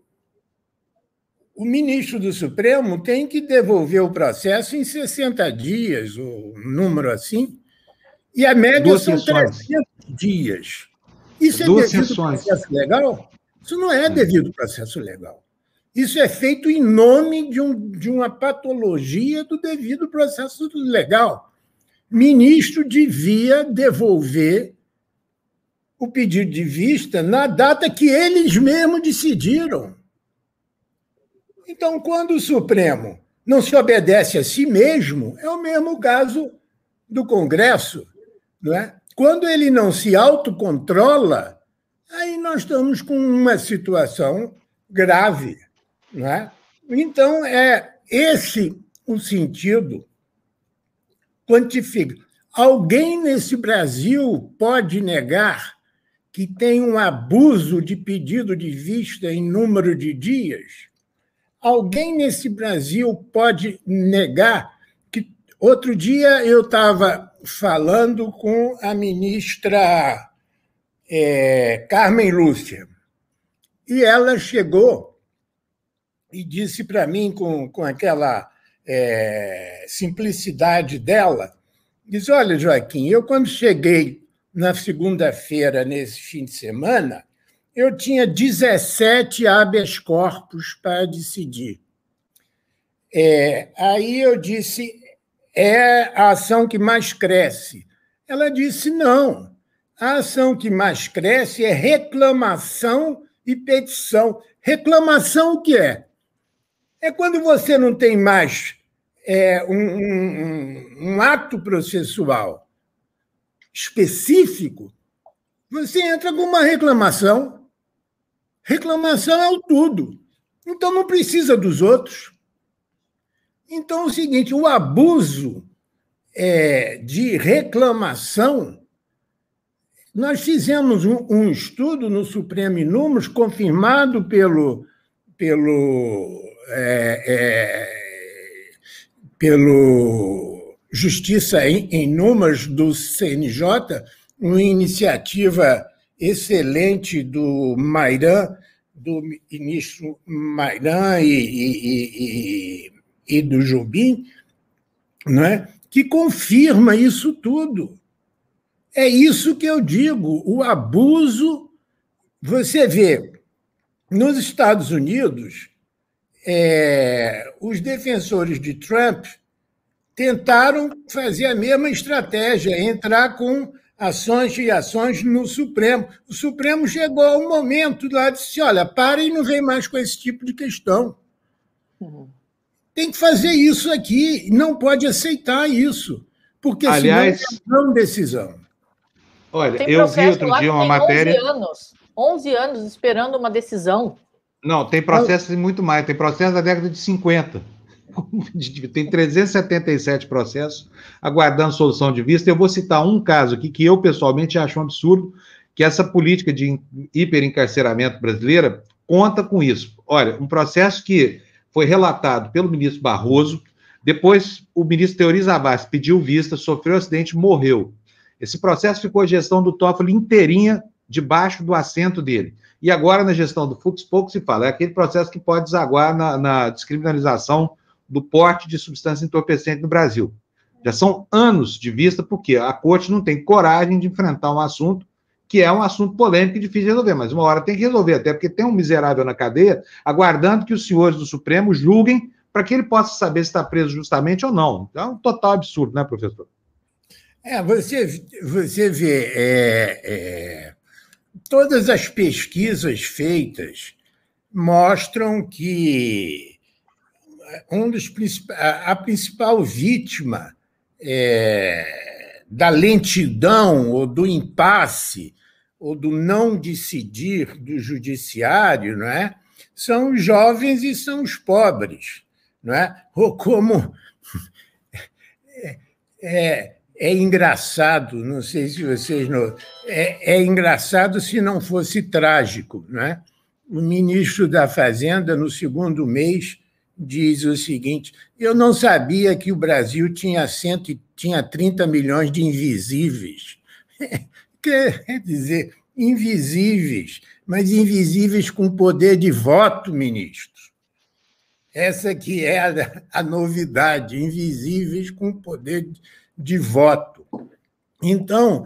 o ministro do Supremo tem que devolver o processo em sessenta dias, ou um número assim, e a média Duas são sessões. trezentos dias. Isso Duas é devido sessões. processo legal? Isso não é devido processo legal. Isso é feito em nome de, um, de uma patologia do devido processo legal. Ministro devia devolver o pedido de vista na data que eles mesmos decidiram. Então, quando o Supremo não se obedece a si mesmo, é o mesmo caso do Congresso, não é? Quando ele não se autocontrola, aí nós estamos com uma situação grave, não é? Então, é esse o sentido quantifica. Alguém nesse Brasil pode negar que tem um abuso de pedido de vista em número de dias? Alguém nesse Brasil pode negar que... Outro dia eu estava falando com a ministra é, Carmen Lúcia, e ela chegou e disse para mim, com, com aquela é, simplicidade dela, diz, olha, Joaquim, eu quando cheguei na segunda-feira, nesse fim de semana, eu tinha dezessete habeas corpus para decidir. É, aí eu disse, é a ação que mais cresce. Ela disse, não, a ação que mais cresce é reclamação e petição. Reclamação o que é? É quando você não tem mais é, um, um, um ato processual específico, você entra com uma reclamação. Reclamação é o tudo. Então, não precisa dos outros. Então, é o seguinte, o abuso é, de reclamação, nós fizemos um, um estudo no Supremo Inúmeros, confirmado pelo, pelo, é, é, pelo Justiça em, em Números do C N J, uma iniciativa excelente do Mairan, do ministro Mairan e, e, e, e do Jobim, não é? Que confirma isso tudo. É isso que eu digo, o abuso. Você vê, nos Estados Unidos, é, os defensores de Trump tentaram fazer a mesma estratégia, entrar com ações e ações no Supremo. O Supremo chegou ao momento lá e disse, olha, para e não vem mais com esse tipo de questão. Uhum. Tem que fazer isso aqui, não pode aceitar isso, porque Aliás, senão é não decisão. Olha, tem eu vi outro dia uma matéria... onze anos, onze anos esperando uma decisão. Não, tem processos e muito mais, tem processo da década de cinquenta. Tem trezentos e setenta e sete processos aguardando solução de vista. Eu vou citar um caso aqui que eu, pessoalmente, acho um absurdo, que essa política de hiperencarceramento brasileira conta com isso. Olha, um processo que foi relatado pelo ministro Barroso, depois o ministro Teori Zavascki pediu vista, sofreu um acidente, morreu. Esse processo ficou a gestão do Toffoli inteirinha debaixo do assento dele. E agora, na gestão do Fux, pouco se fala. É aquele processo que pode desaguar na, na descriminalização do porte de substância entorpecente no Brasil. Já são anos de vista, porque a corte não tem coragem de enfrentar um assunto que é um assunto polêmico e difícil de resolver, mas uma hora tem que resolver, até porque tem um miserável na cadeia aguardando que os senhores do Supremo julguem para que ele possa saber se está preso justamente ou não. Então, é um total absurdo, né, professor? É, você, você vê, é, é, todas as pesquisas feitas mostram que um dos, a, a principal vítima é, da lentidão ou do impasse ou do não decidir do judiciário, não é? São os jovens e são os pobres, não é? Ou como é, é, é engraçado, não sei se vocês não, é, é engraçado se não fosse trágico, não é? O ministro da Fazenda, no segundo mês, diz o seguinte, eu não sabia que o Brasil tinha, cento, tinha trinta milhões de invisíveis. Quer dizer, invisíveis, mas invisíveis com poder de voto, ministro. Essa que é a, a novidade, invisíveis com poder de voto. Então,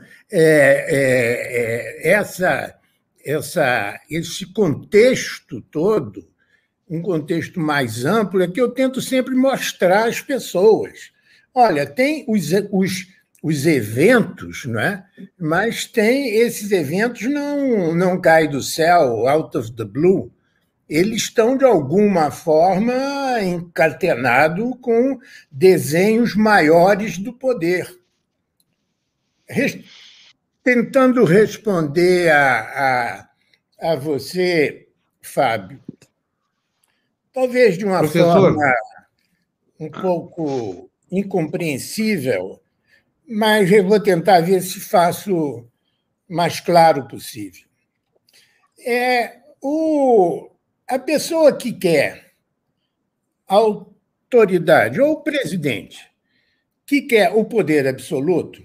é, é, é, essa, essa, esse contexto todo, um contexto mais amplo, é que eu tento sempre mostrar às pessoas. Olha, tem os, os, os eventos, não é? Mas tem esses eventos não, não caem do céu, out of the blue. Eles estão, de alguma forma, encatenados com desenhos maiores do poder. Res, tentando responder a, a, a você, Fábio, talvez de uma Professor. forma um pouco incompreensível, mas eu vou tentar ver se faço mais claro possível. É, o, a pessoa que quer a autoridade, ou o presidente, que quer o poder absoluto,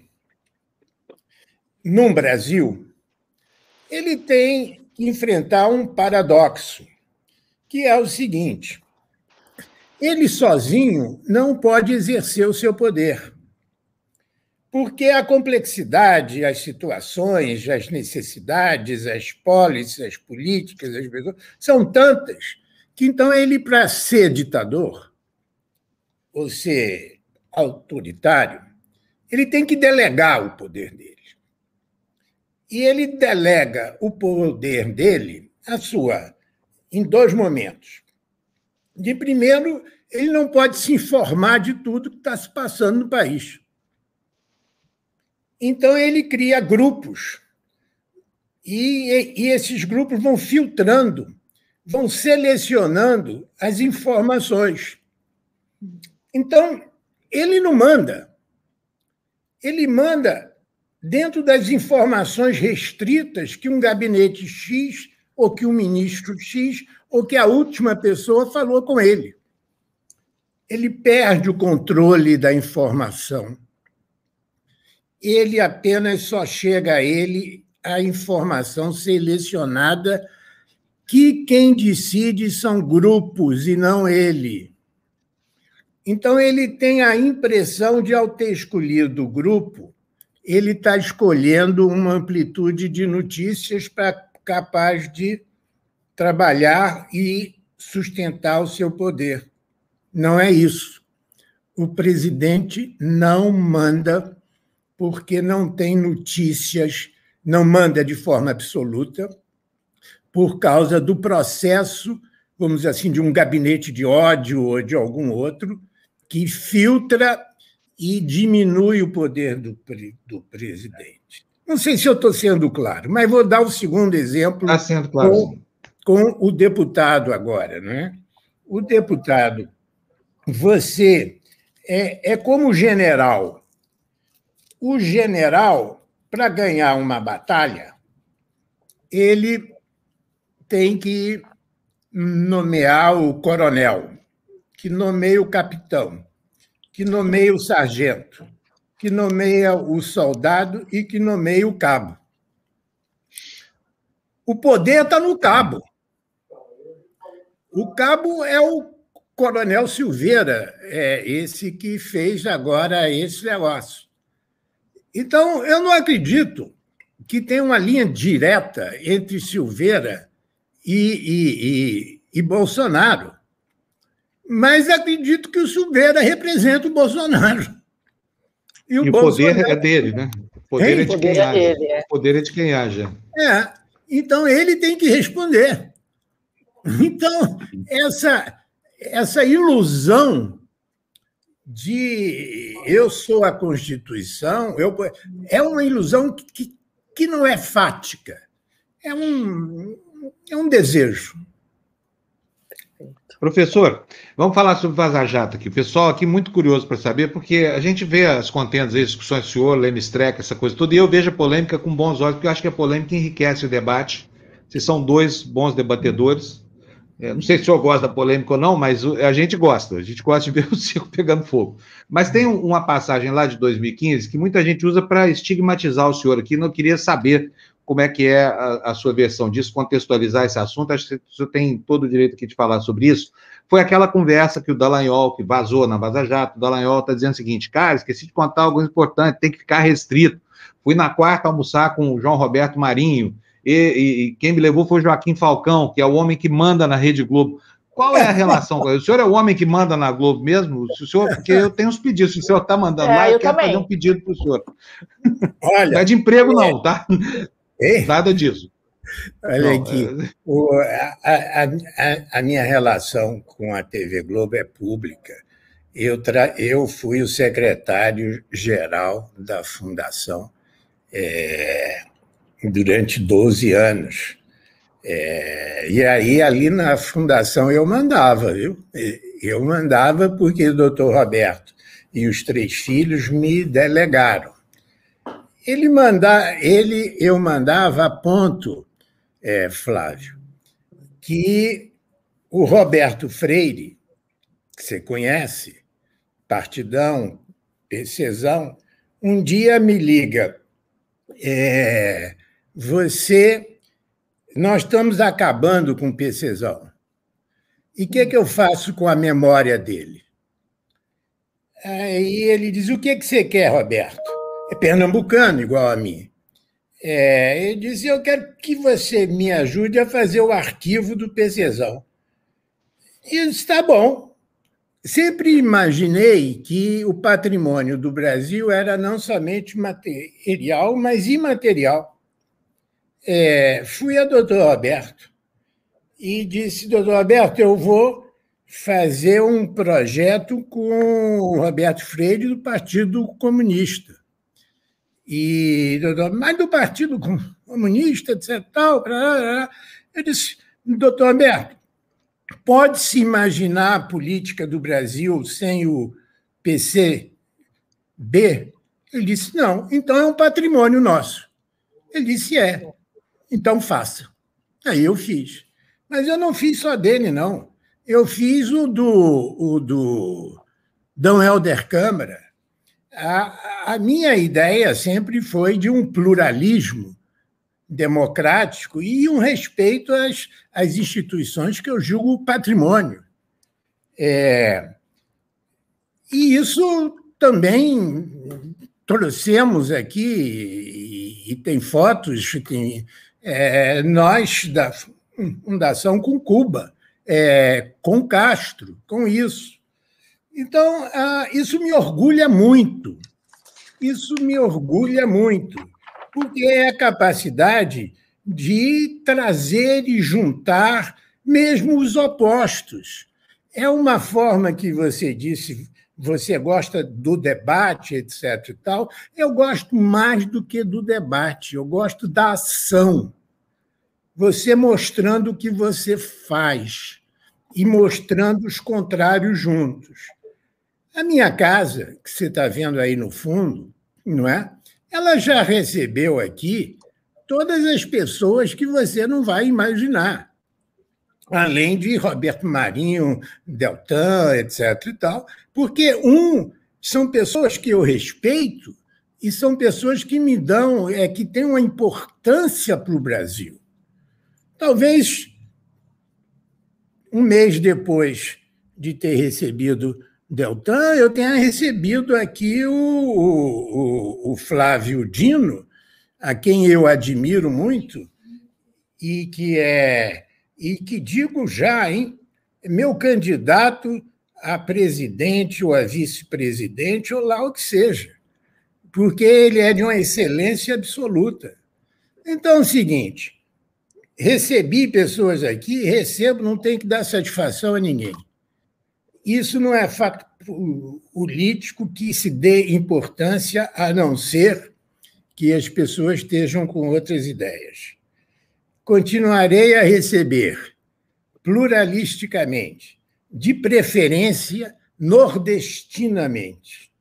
no Brasil, ele tem que enfrentar um paradoxo, que é o seguinte: ele sozinho não pode exercer o seu poder, porque a complexidade, as situações, as necessidades, as pólices, as políticas, as pessoas, são tantas que, então, ele, para ser ditador, ou ser autoritário, ele tem que delegar o poder dele. E ele delega o poder dele a sua, em dois momentos. De primeiro, ele não pode se informar de tudo que está se passando no país. Então, ele cria grupos, e, e esses grupos vão filtrando, vão selecionando as informações. Então, ele não manda. Ele manda dentro das informações restritas que um gabinete X, ou que um ministro X, ou que a última pessoa falou com ele. Ele perde o controle da informação. Ele apenas só chega a ele a informação selecionada, que quem decide são grupos e não ele. Então, ele tem a impressão de, ao ter escolhido o grupo, ele está escolhendo uma amplitude de notícias para capaz de trabalhar e sustentar o seu poder. Não é isso. O presidente não manda porque não tem notícias, não manda de forma absoluta, por causa do processo, vamos dizer assim, de um gabinete de ódio ou de algum outro, que filtra e diminui o poder do, do presidente. Não sei se eu estou sendo claro, mas vou dar o segundo exemplo. Está sendo claro. Com, com o deputado agora. Né? O deputado, você é, é como o general. O general, para ganhar uma batalha, ele tem que nomear o coronel, que nomeia o capitão, que nomeia o sargento, que nomeia o soldado e que nomeia o cabo. O poder está no cabo. O cabo é o coronel Silveira, é esse que fez agora esse negócio. Então, eu não acredito que tenha uma linha direta entre Silveira e, e, e, e Bolsonaro. Mas acredito que o Silveira representa o Bolsonaro. E o, e o Bolsonaro... poder é dele, né? O poder, é de, poder quem é age. dele, é. O poder é de quem age. É, então ele tem que responder. Então, essa, essa ilusão de eu sou a Constituição eu, é uma ilusão que, que não é fática. É um, é um desejo. Professor, vamos falar sobre Vaza Jato aqui. O pessoal aqui muito curioso para saber, porque a gente vê as contendas, as discussões do senhor, Leme Streck, essa coisa toda, e eu vejo a polêmica com bons olhos, porque eu acho que a polêmica enriquece o debate. Vocês são dois bons debatedores. Eu não sei se o senhor gosta da polêmica ou não, mas a gente gosta. A gente gosta de ver o circo pegando fogo. Mas tem uma passagem lá de dois mil e quinze que muita gente usa para estigmatizar o senhor aqui. Não queria saber como é que é a, a sua versão disso, contextualizar esse assunto. Acho que o senhor tem todo o direito aqui de falar sobre isso. Foi aquela conversa que o Dallagnol, que vazou na Vaza Jato, o Dallagnol está dizendo o seguinte: cara, esqueci de contar algo importante, tem que ficar restrito. Fui na quarta almoçar com o João Roberto Marinho, e, e, e quem me levou foi o Joaquim Falcão, que é o homem que manda na Rede Globo. Qual é a relação? O senhor é o homem que manda na Globo mesmo? Se o senhor, porque eu tenho uns pedidos, se o senhor está mandando é, lá, eu, eu quero também. fazer um pedido para o senhor. Olha, não é de emprego, não, tá? É. Nada disso. Olha não, aqui, é... o, a, a, a minha relação com a T V Globo é pública. Eu, tra... eu fui o secretário-geral da Fundação é, durante doze anos. É, e aí, ali na Fundação, eu mandava, viu? Eu mandava porque o doutor Roberto e os três filhos me delegaram. Ele manda, ele, eu mandava a ponto, é, Flávio, que o Roberto Freire, que você conhece, partidão, PCzão, um dia me liga, é, você, nós estamos acabando com o PCzão. E o que, que eu faço com a memória dele? Aí ele diz, o que, que você quer, Roberto? É pernambucano, igual a mim. É, ele diz, eu quero que você me ajude a fazer o arquivo do PCzão. E eu disse, tá bom. Sempre imaginei que o patrimônio do Brasil era não somente material, mas imaterial. É, fui a doutor Roberto e disse, doutor Roberto, eu vou fazer um projeto com o Roberto Freire do Partido Comunista. E, doutor, mas do Partido Comunista, etcétera, tal, eu disse, doutor Roberto, pode-se imaginar a política do Brasil sem o P C B? Ele disse, não, então é um patrimônio nosso. Ele disse, é, então faça. Aí eu fiz. Mas eu não fiz só dele, não. Eu fiz o do, o do Dom Helder Câmara. A, a minha ideia sempre foi de um pluralismo democrático e um respeito às, às instituições que eu julgo patrimônio. É, e isso também trouxemos aqui, e, e tem fotos, tem, é, nós da Fundação com Cuba, é, com Castro, com isso. Então, ah, isso me orgulha muito, isso me orgulha muito, porque é a capacidade de trazer e juntar mesmo os opostos. É uma forma que você disse, você gosta do debate, etcétera e tal. Eu gosto mais do que do debate, eu gosto da ação. Você mostrando o que você faz e mostrando os contrários juntos. A minha casa, que você está vendo aí no fundo, não é? Ela já recebeu aqui todas as pessoas que você não vai imaginar, além de Roberto Marinho, Deltan, etcétera e tal, porque, um, são pessoas que eu respeito e são pessoas que me dão, é, que têm uma importância para o Brasil. Talvez um mês depois de ter recebido Deltan, eu tenha recebido aqui o, o, o Flávio Dino, a quem eu admiro muito, e que é, e que digo já, hein, meu candidato a presidente ou a vice-presidente, ou lá o que seja, porque ele é de uma excelência absoluta. Então é o seguinte, recebi pessoas aqui, recebo, não tem que dar satisfação a ninguém. Isso não é fato político que se dê importância, a não ser que as pessoas estejam com outras ideias. Continuarei a receber, pluralisticamente, de preferência nordestinamente.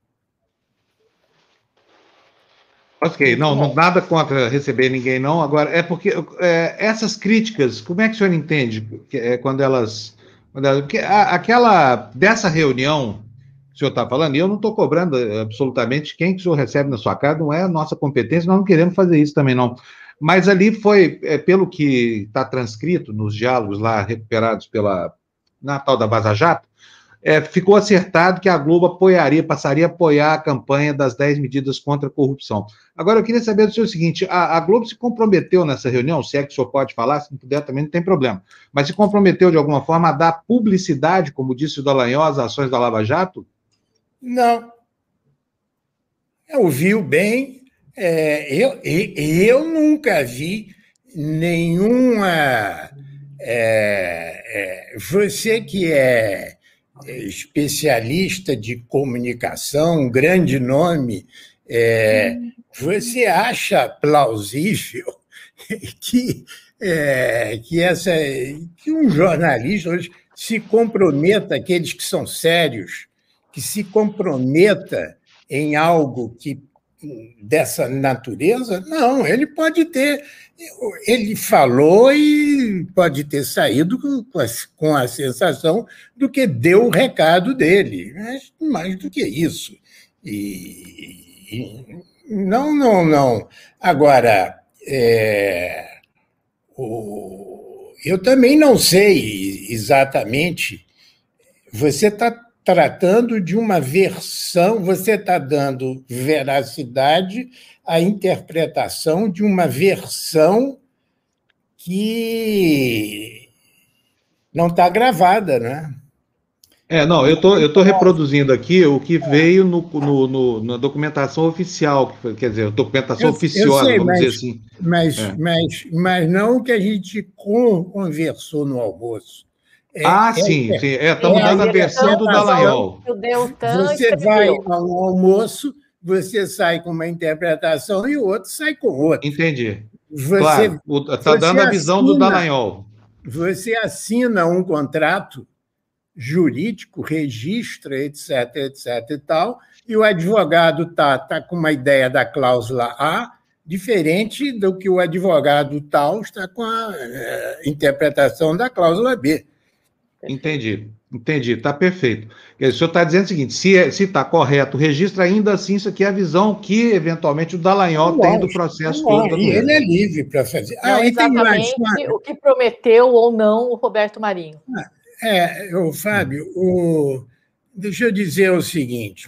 Ok, não, não nada contra receber ninguém, não. Agora, é porque é, essas críticas, como é que o senhor entende que, é, quando elas... Quando elas porque a, aquela, dessa reunião que o senhor está falando, e eu não estou cobrando absolutamente quem que o senhor recebe na sua casa, não é a nossa competência, nós não queremos fazer isso também, não. Mas ali foi, é, pelo que está transcrito nos diálogos lá recuperados pela, na tal da Vaza Jato, É, ficou acertado que a Globo apoiaria, passaria a apoiar a campanha das dez medidas contra a corrupção. Agora, eu queria saber do senhor o seguinte, a, a Globo se comprometeu nessa reunião, se é que o senhor pode falar, se não puder também não tem problema, mas se comprometeu de alguma forma a dar publicidade, como disse o Dallagnol, às ações da Lava Jato? Não. Ouviu bem, é, eu, eu nunca vi nenhuma... É, é, você que é especialista de comunicação, um grande nome, é, você acha plausível que, é, que, essa, que um jornalista, se comprometa, aqueles que são sérios, que se comprometa em algo que dessa natureza? Não, ele pode ter... Ele falou e pode ter saído com a, com a sensação do que deu o recado dele, mas mais do que isso. E, e não, não, não. Agora, é, o, eu também não sei exatamente. Você está tratando de uma versão, você está dando veracidade à interpretação de uma versão que não está gravada, né? É, não, eu tô, eu tô reproduzindo aqui o que veio no, no, no- na documentação oficial, que foi- quer dizer, documentação Eu, eu oficiosa, sei, vamos dizer mas, assim. mas, É. mas, mas não o que a gente con- conversou no almoço. É, Ah, é, sim, sim. É, é estamos a dando a versão do interpretação. Dallagnol. O Deltan Você vai escreveu. ao almoço, você sai com uma interpretação e o outro sai com outra. Entendi. Você, Claro, está você dando a visão do assina, Dallagnol. você assina um contrato jurídico, registra, etc, etc e tal, e o advogado está tá com uma ideia da cláusula A, diferente do que o advogado tal está com a eh, interpretação da cláusula B. Entendi, entendi, está perfeito. Quer dizer, o senhor está dizendo o seguinte: se está se tá correto o registro, ainda assim, isso aqui é a visão que, eventualmente, o Dallagnol tem do Lógico, processo todo lógico, da e ele é doença. livre para fazer. Não Ah, e tem mais exatamente o que prometeu ou não o Roberto Marinho. É, o Fábio, o, deixa eu dizer o seguinte.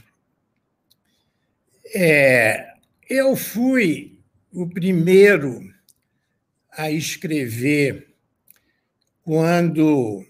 É, eu fui o primeiro a escrever quando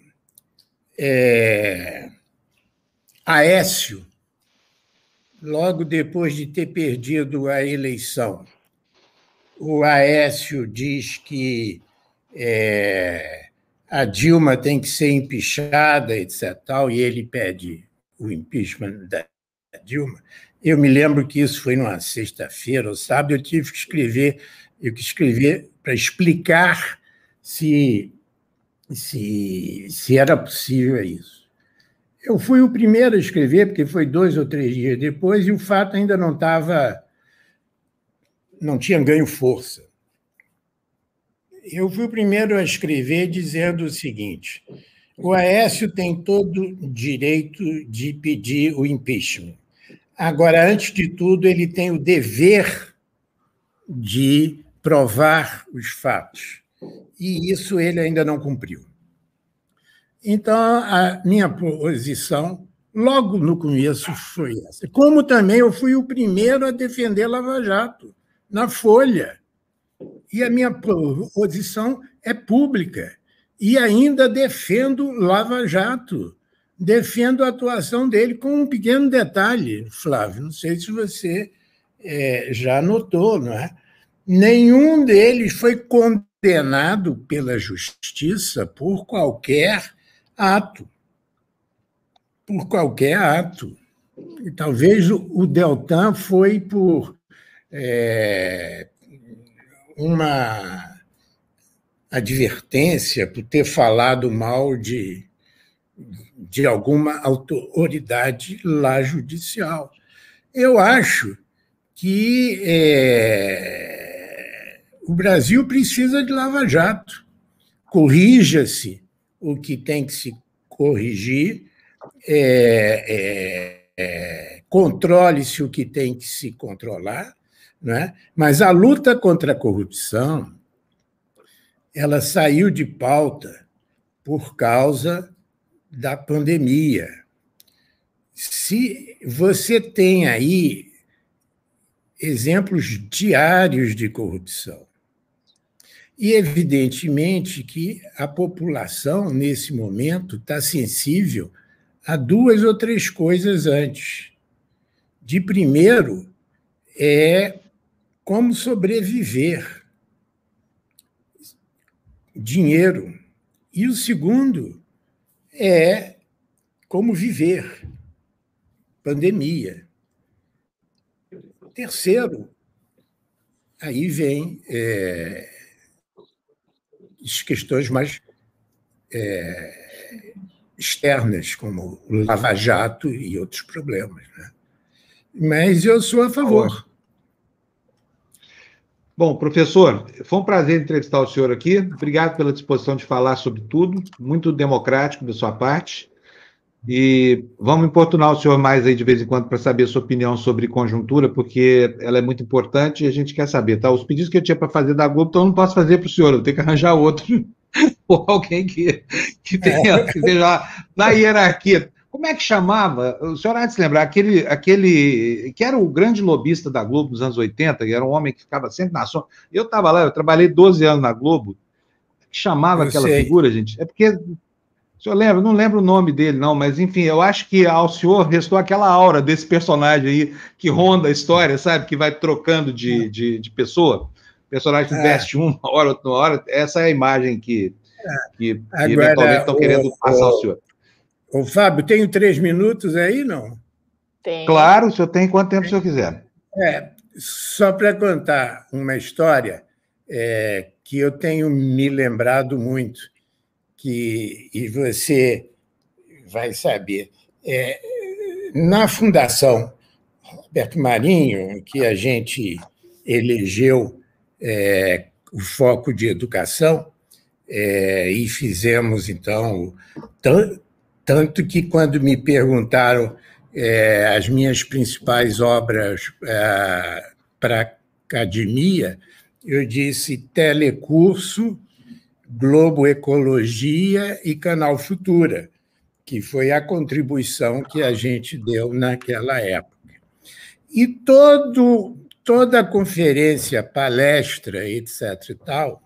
é, Aécio, logo depois de ter perdido a eleição, o Aécio diz que é, a Dilma tem que ser empichada, etc, tal, e ele pede o impeachment da Dilma. Eu me lembro que isso foi numa sexta-feira, ou sábado, eu tive que escrever, eu que escrever para explicar se, se, se era possível isso. Eu fui o primeiro a escrever, porque foi dois ou três dias depois, e o fato ainda não estava, não tinha ganho força. Eu fui o primeiro a escrever dizendo o seguinte: o Aécio tem todo o direito de pedir o impeachment. Agora, antes de tudo, ele tem o dever de provar os fatos. E isso ele ainda não cumpriu. Então, a minha posição, logo no começo, foi essa. Como também eu fui o primeiro a defender Lava Jato, na Folha. E a minha posição é pública. E ainda defendo Lava Jato. Defendo a atuação dele com um pequeno detalhe, Flávio, não sei se você é, já notou, não é? Nenhum deles foi condenado pela justiça por qualquer ato. Por qualquer ato. E talvez o Deltan foi por é, uma advertência, por ter falado mal de, de alguma autoridade lá judicial. Eu acho que é, o Brasil precisa de Lava Jato. Corrija-se o que tem que se corrigir, é, é, é, controle-se o que tem que se controlar, né? Mas a luta contra a corrupção ela saiu de pauta por causa da pandemia. Se você tem aí exemplos diários de corrupção, e evidentemente que a população, nesse momento, está sensível a duas ou três coisas antes. De primeiro, é como sobreviver. Dinheiro. E o segundo é como viver. Pandemia. Terceiro, aí vem é, as questões mais é, externas, como o Lava Jato e outros problemas, né? Mas eu sou a favor. Bom, professor, foi um prazer entrevistar o senhor aqui. Obrigado pela disposição de falar sobre tudo, muito democrático da sua parte. E vamos importunar o senhor mais aí de vez em quando para saber a sua opinião sobre conjuntura, porque ela é muito importante e a gente quer saber, tá? Os pedidos que eu tinha para fazer da Globo, então eu não posso fazer para o senhor, eu vou ter que arranjar outro, ou alguém que, que, tenha, que esteja lá na hierarquia. Como é que chamava? O senhor há de se lembrar, aquele, aquele que era o grande lobista da Globo nos anos oitenta, que era um homem que ficava sempre na sombra. Eu estava lá, eu trabalhei doze anos na Globo, que chamava eu aquela sei. figura, gente? É porque, o senhor lembra? Não lembro o nome dele, não, mas enfim, eu acho que ao senhor restou aquela aura desse personagem aí que ronda a história, sabe? Que vai trocando de, de, de pessoa. O personagem que veste uma hora, outra hora, essa é a imagem que, que, que Agora, eventualmente estão querendo o, passar ao senhor. Ô, Fábio, tenho três minutos aí, não? Tem. Claro, o senhor tem quanto tempo o senhor quiser. É, só para contar uma história é, que eu tenho me lembrado muito, que, e você vai saber. É, na Fundação Roberto Marinho, que a gente elegeu é, o foco de educação, é, e fizemos, então, tanto Tanto que, quando me perguntaram é, as minhas principais obras é, para academia, eu disse Telecurso, Globo Ecologia e Canal Futura, que foi a contribuição que a gente deu naquela época. E todo, toda a conferência, palestra, etc e tal,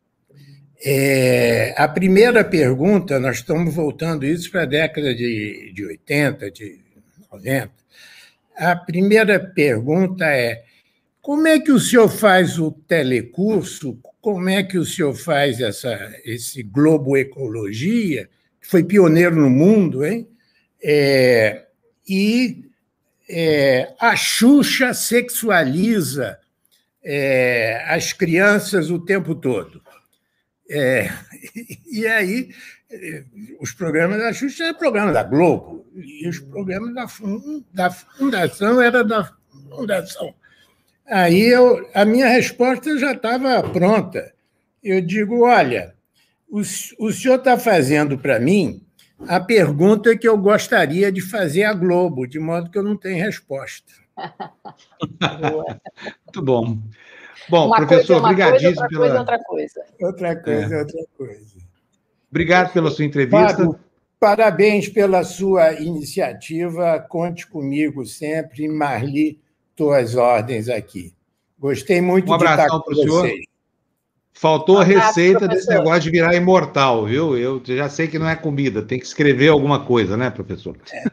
É, a primeira pergunta, nós estamos voltando isso para a década de, de oitenta, de noventa. A primeira pergunta é: como é que o senhor faz o telecurso? Como é que o senhor faz essa, esse Globo Ecologia, que foi pioneiro no mundo, hein? É, e é, a Xuxa sexualiza é, as crianças o tempo todo. É, e aí, os programas da Xuxa eram programas da Globo, e os programas da, da Fundação eram da Fundação. Aí eu, a minha resposta já estava pronta. Eu digo, olha, o, o senhor está fazendo para mim a pergunta que eu gostaria de fazer à Globo, de modo que eu não tenho resposta. Muito bom. Bom, uma professor, obrigadíssimo pela... Coisa, outra coisa, outra coisa. É. Outra coisa. Obrigado pela sua entrevista. Fábio, parabéns pela sua iniciativa. Conte comigo sempre. Marli, tuas ordens aqui. Gostei muito um de estar com para o senhor. Faltou um a receita professor. Desse negócio de virar imortal, viu? Eu já sei que não é comida, tem que escrever alguma coisa, né, professor? É.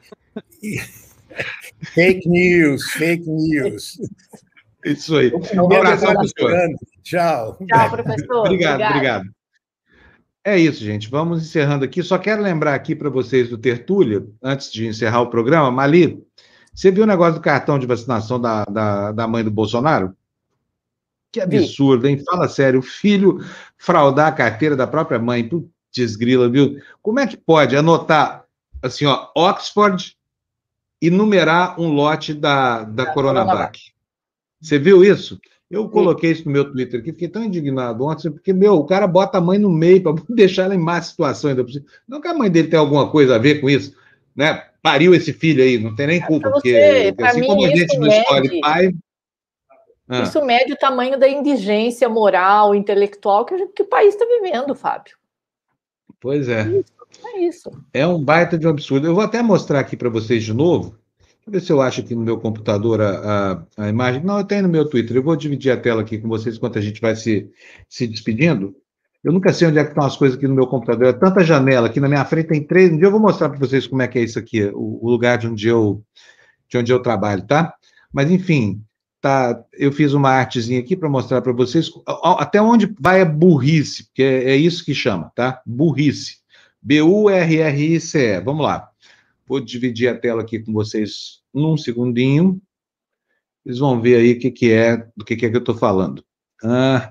Fake news, fake news. Isso aí. Um abraço para o senhor. Tchau. Tchau, professor. Obrigado, obrigado, obrigado. É isso, gente. Vamos encerrando aqui. Só quero lembrar aqui para vocês do Tertúlia, antes de encerrar o programa. Mali, você viu o negócio do cartão de vacinação da, da, da mãe do Bolsonaro? Que absurdo, hein? Fala sério. O filho fraudar a carteira da própria mãe. Putz, grila, viu? Como é que pode anotar, assim, ó, Oxford e numerar um lote da, da, da Coronavac? Coronavac. Você viu isso? Eu coloquei isso no meu Twitter aqui, fiquei tão indignado ontem, porque, meu, o cara bota a mãe no meio para deixar ela em má situação ainda possível. Não que a mãe dele tenha alguma coisa a ver com isso, né? Pariu esse filho aí, não tem nem culpa, você, porque assim mim, como a gente não escolhe pai... Ah. Isso mede o tamanho da indigência moral, intelectual que, a gente, que o país está vivendo, Fábio. Pois é. Isso, é isso. É um baita de um absurdo. Eu vou até mostrar aqui para vocês de novo. Deixa eu ver se eu acho aqui no meu computador a, a, a imagem. Não, eu tenho no meu Twitter. Eu vou dividir a tela aqui com vocês enquanto a gente vai se, se despedindo. Eu nunca sei onde é que estão as coisas aqui no meu computador. É tanta janela aqui na minha frente, tem três. Um dia eu vou mostrar para vocês como é que é isso aqui, o, o lugar de onde, eu, de onde eu trabalho, tá? Mas, enfim, tá, eu fiz uma artezinha aqui para mostrar para vocês até onde vai a burrice, porque é, é isso que chama, tá? Burrice. B U R R I C E. Vamos lá. Vou dividir a tela aqui com vocês num segundinho. Vocês vão ver aí o que, que é, do que, que é que eu estou falando. Ah,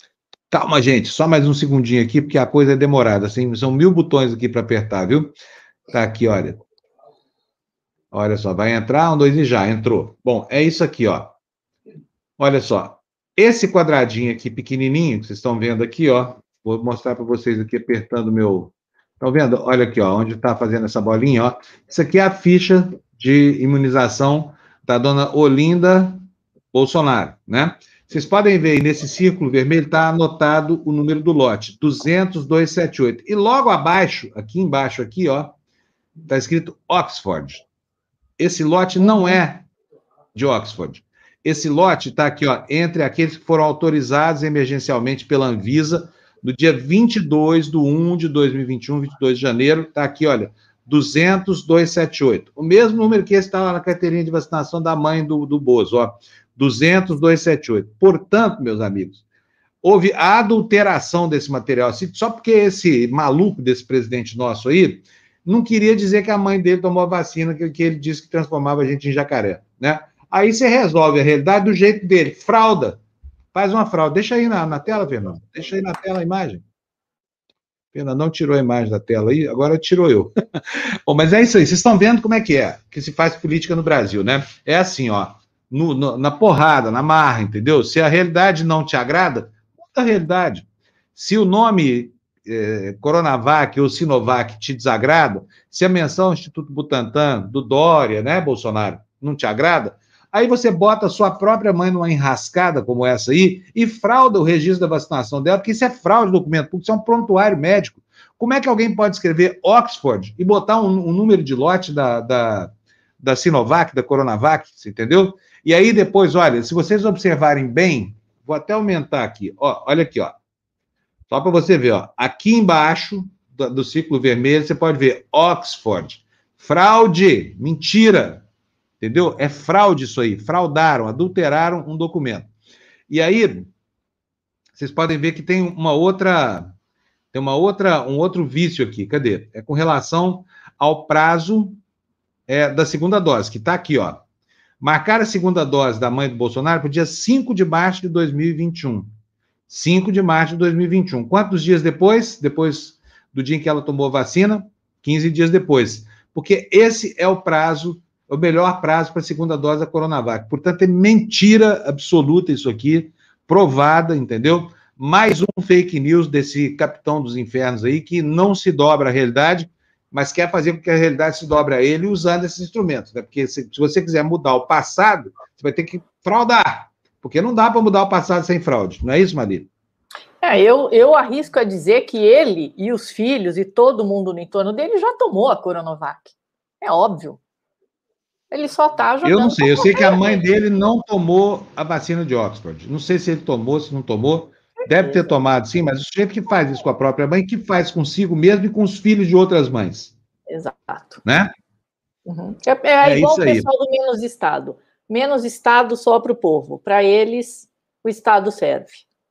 calma, gente, só mais um segundinho aqui, porque a coisa é demorada. Assim, são mil botões aqui para apertar, viu? Tá aqui, olha. Olha só, vai entrar, um, dois e já, entrou. Bom, é isso aqui, ó. Olha só. Esse quadradinho aqui, pequenininho, que vocês estão vendo aqui, ó. Vou mostrar para vocês aqui, apertando o meu... Estão vendo? Olha aqui, ó, onde está fazendo essa bolinha, ó. Isso aqui é a ficha de imunização da dona Olinda Bolsonaro, né? Vocês podem ver aí, nesse círculo vermelho, está anotado o número do lote, duzentos, duzentos e setenta e oito. E logo abaixo, aqui embaixo, aqui, ó, está escrito Oxford. Esse lote não é de Oxford. Esse lote está aqui, ó, entre aqueles que foram autorizados emergencialmente pela Anvisa no dia vinte e dois de um de dois mil e vinte e um, vinte e dois de janeiro, está aqui, olha, duzentos, duzentos e setenta e oito. O mesmo número que esse está lá na carteirinha de vacinação da mãe do, do Bozo, ó, duzentos, duzentos e setenta e oito. Portanto, meus amigos, houve a adulteração desse material, só porque esse maluco desse presidente nosso aí não queria dizer que a mãe dele tomou a vacina, que, que ele disse que transformava a gente em jacaré, né? Aí você resolve a realidade do jeito dele, frauda. Faz uma fraude. Deixa aí na, na tela, Fernando. Deixa aí na tela a imagem. Fernando não tirou a imagem da tela aí, agora tirou eu. Bom, mas é isso aí. Vocês estão vendo como é que é, que se faz política no Brasil, né? É assim, ó, no, no, na porrada, na marra, entendeu? Se a realidade não te agrada, muda a realidade. Se o nome é, Coronavac ou Sinovac te desagrada, se a menção ao Instituto Butantan, do Dória, né, Bolsonaro, não te agrada, aí você bota a sua própria mãe numa enrascada como essa aí e frauda o registro da vacinação dela, porque isso é fraude de documento público, isso é um prontuário médico. Como é que alguém pode escrever Oxford e botar um, um número de lote da, da, da Sinovac, da Coronavac, você entendeu? E aí depois, olha, se vocês observarem bem, vou até aumentar aqui, ó, olha aqui, ó, só para você ver, ó, aqui embaixo do, do círculo vermelho, você pode ver Oxford, fraude, mentira. Entendeu? É fraude isso aí. Fraudaram, adulteraram um documento. E aí, vocês podem ver que tem uma outra, tem uma outra, um outro vício aqui. Cadê? É com relação ao prazo é, da segunda dose, que está aqui, ó. Marcar a segunda dose da mãe do Bolsonaro para o dia cinco de março de dois mil e vinte e um. cinco de março de dois mil e vinte e um. Quantos dias depois? Depois do dia em que ela tomou a vacina? quinze dias depois. Porque esse é o prazo, o melhor prazo para a segunda dose da Coronavac. Portanto, é mentira absoluta isso aqui, provada, entendeu? Mais um fake news desse capitão dos infernos aí, que não se dobra à realidade, mas quer fazer com que a realidade se dobre a ele usando esses instrumentos, né? Porque se, se você quiser mudar o passado, você vai ter que fraudar, porque não dá para mudar o passado sem fraude, não é isso, Marília? É, eu, eu arrisco a dizer que ele e os filhos e todo mundo no entorno dele já tomou a Coronavac. É óbvio. Ele só está jogando. Eu não sei, eu sei que a mãe dele não tomou a vacina de Oxford. Não sei se ele tomou, se não tomou. Deve ter tomado, sim, mas o sujeito que faz isso com a própria mãe, que faz consigo mesmo e com os filhos de outras mães. Exato. Né? Uhum. É, é, é igual o pessoal do menos Estado. Menos Estado só para o povo. Para eles, o Estado serve.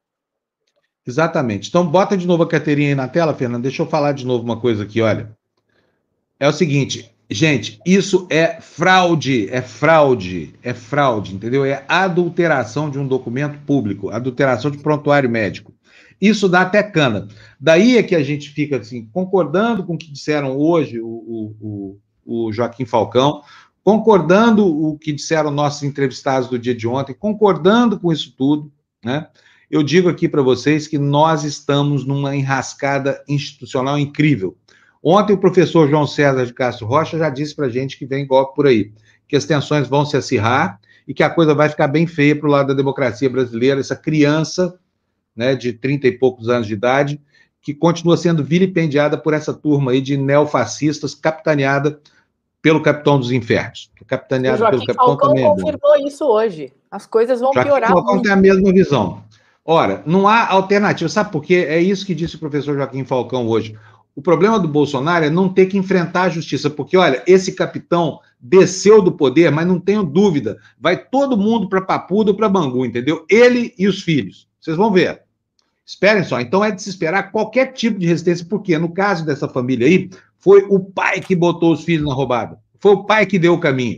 Exatamente. Então, bota de novo a carteirinha aí na tela, Fernanda. Deixa eu falar de novo uma coisa aqui, olha. É o seguinte, gente, isso é fraude, é fraude, é fraude, entendeu? É adulteração de um documento público, adulteração de prontuário médico. Isso dá até cana. Daí é que a gente fica, assim, concordando com o que disseram hoje o, o, o, o Joaquim Falcão, concordando com o que disseram nossos entrevistados do dia de ontem, concordando com isso tudo, né? Eu digo aqui para vocês que nós estamos numa enrascada institucional incrível. Ontem o professor João César de Castro Rocha já disse para a gente que vem golpe por aí, que as tensões vão se acirrar e que a coisa vai ficar bem feia para o lado da democracia brasileira, essa criança, né, de trinta e poucos anos de idade, que continua sendo vilipendiada por essa turma aí de neofascistas, capitaneada pelo capitão dos infernos. Capitaneada o pelo capitão Falcão também. confirmou isso hoje. As coisas vão Joaquim piorar. Falcão tem a mesma visão. Ora, não há alternativa. Sabe por quê? É isso que disse o professor Joaquim Falcão hoje. O problema do Bolsonaro é não ter que enfrentar a justiça, porque, olha, esse capitão desceu do poder, mas não tenho dúvida, vai todo mundo para Papuda ou para Bangu, entendeu? Ele e os filhos. Vocês vão ver. Esperem só. Então é de se esperar qualquer tipo de resistência, porque no caso dessa família aí, foi o pai que botou os filhos na roubada. Foi o pai que deu o caminho.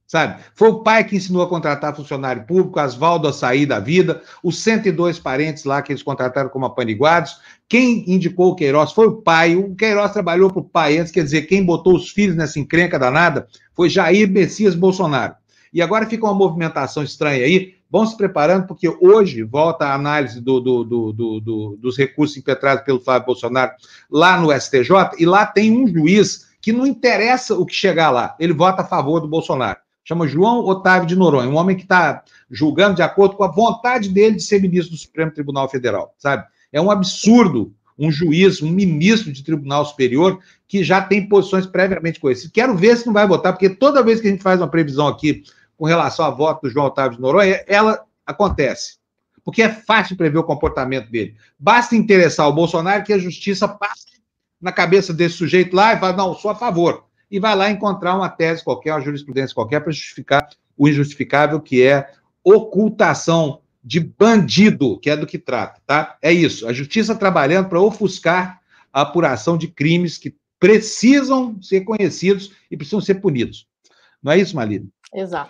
sabe? Foi o pai que ensinou a contratar funcionário público, Asvaldo a sair da vida, os cento e dois parentes lá que eles contrataram como apaniguados. Quem indicou o Queiroz foi o pai. O Queiroz trabalhou para o pai antes, quer dizer, quem botou os filhos nessa encrenca danada foi Jair Messias Bolsonaro. E agora fica uma movimentação estranha aí. Vão se preparando, porque hoje volta a análise do, do, do, do, do, dos recursos impetrados pelo Flávio Bolsonaro lá no S T J, e lá tem um juiz que não interessa o que chegar lá, ele vota a favor do Bolsonaro. Chama João Otávio de Noronha, um homem que está julgando de acordo com a vontade dele de ser ministro do Supremo Tribunal Federal, sabe? É um absurdo um juiz, um ministro de Tribunal Superior que já tem posições previamente conhecidas. Quero ver se não vai votar, porque toda vez que a gente faz uma previsão aqui com relação a voto do João Otávio de Noronha, ela acontece. Porque é fácil prever o comportamento dele. Basta interessar o Bolsonaro que a justiça passe na cabeça desse sujeito lá e fala, não, sou a favor. E vai lá encontrar uma tese qualquer, uma jurisprudência qualquer para justificar o injustificável, que é ocultação de bandido, que é do que trata, tá? É isso, a justiça trabalhando para ofuscar a apuração de crimes que precisam ser conhecidos e precisam ser punidos. Não é isso, Malina? Exato.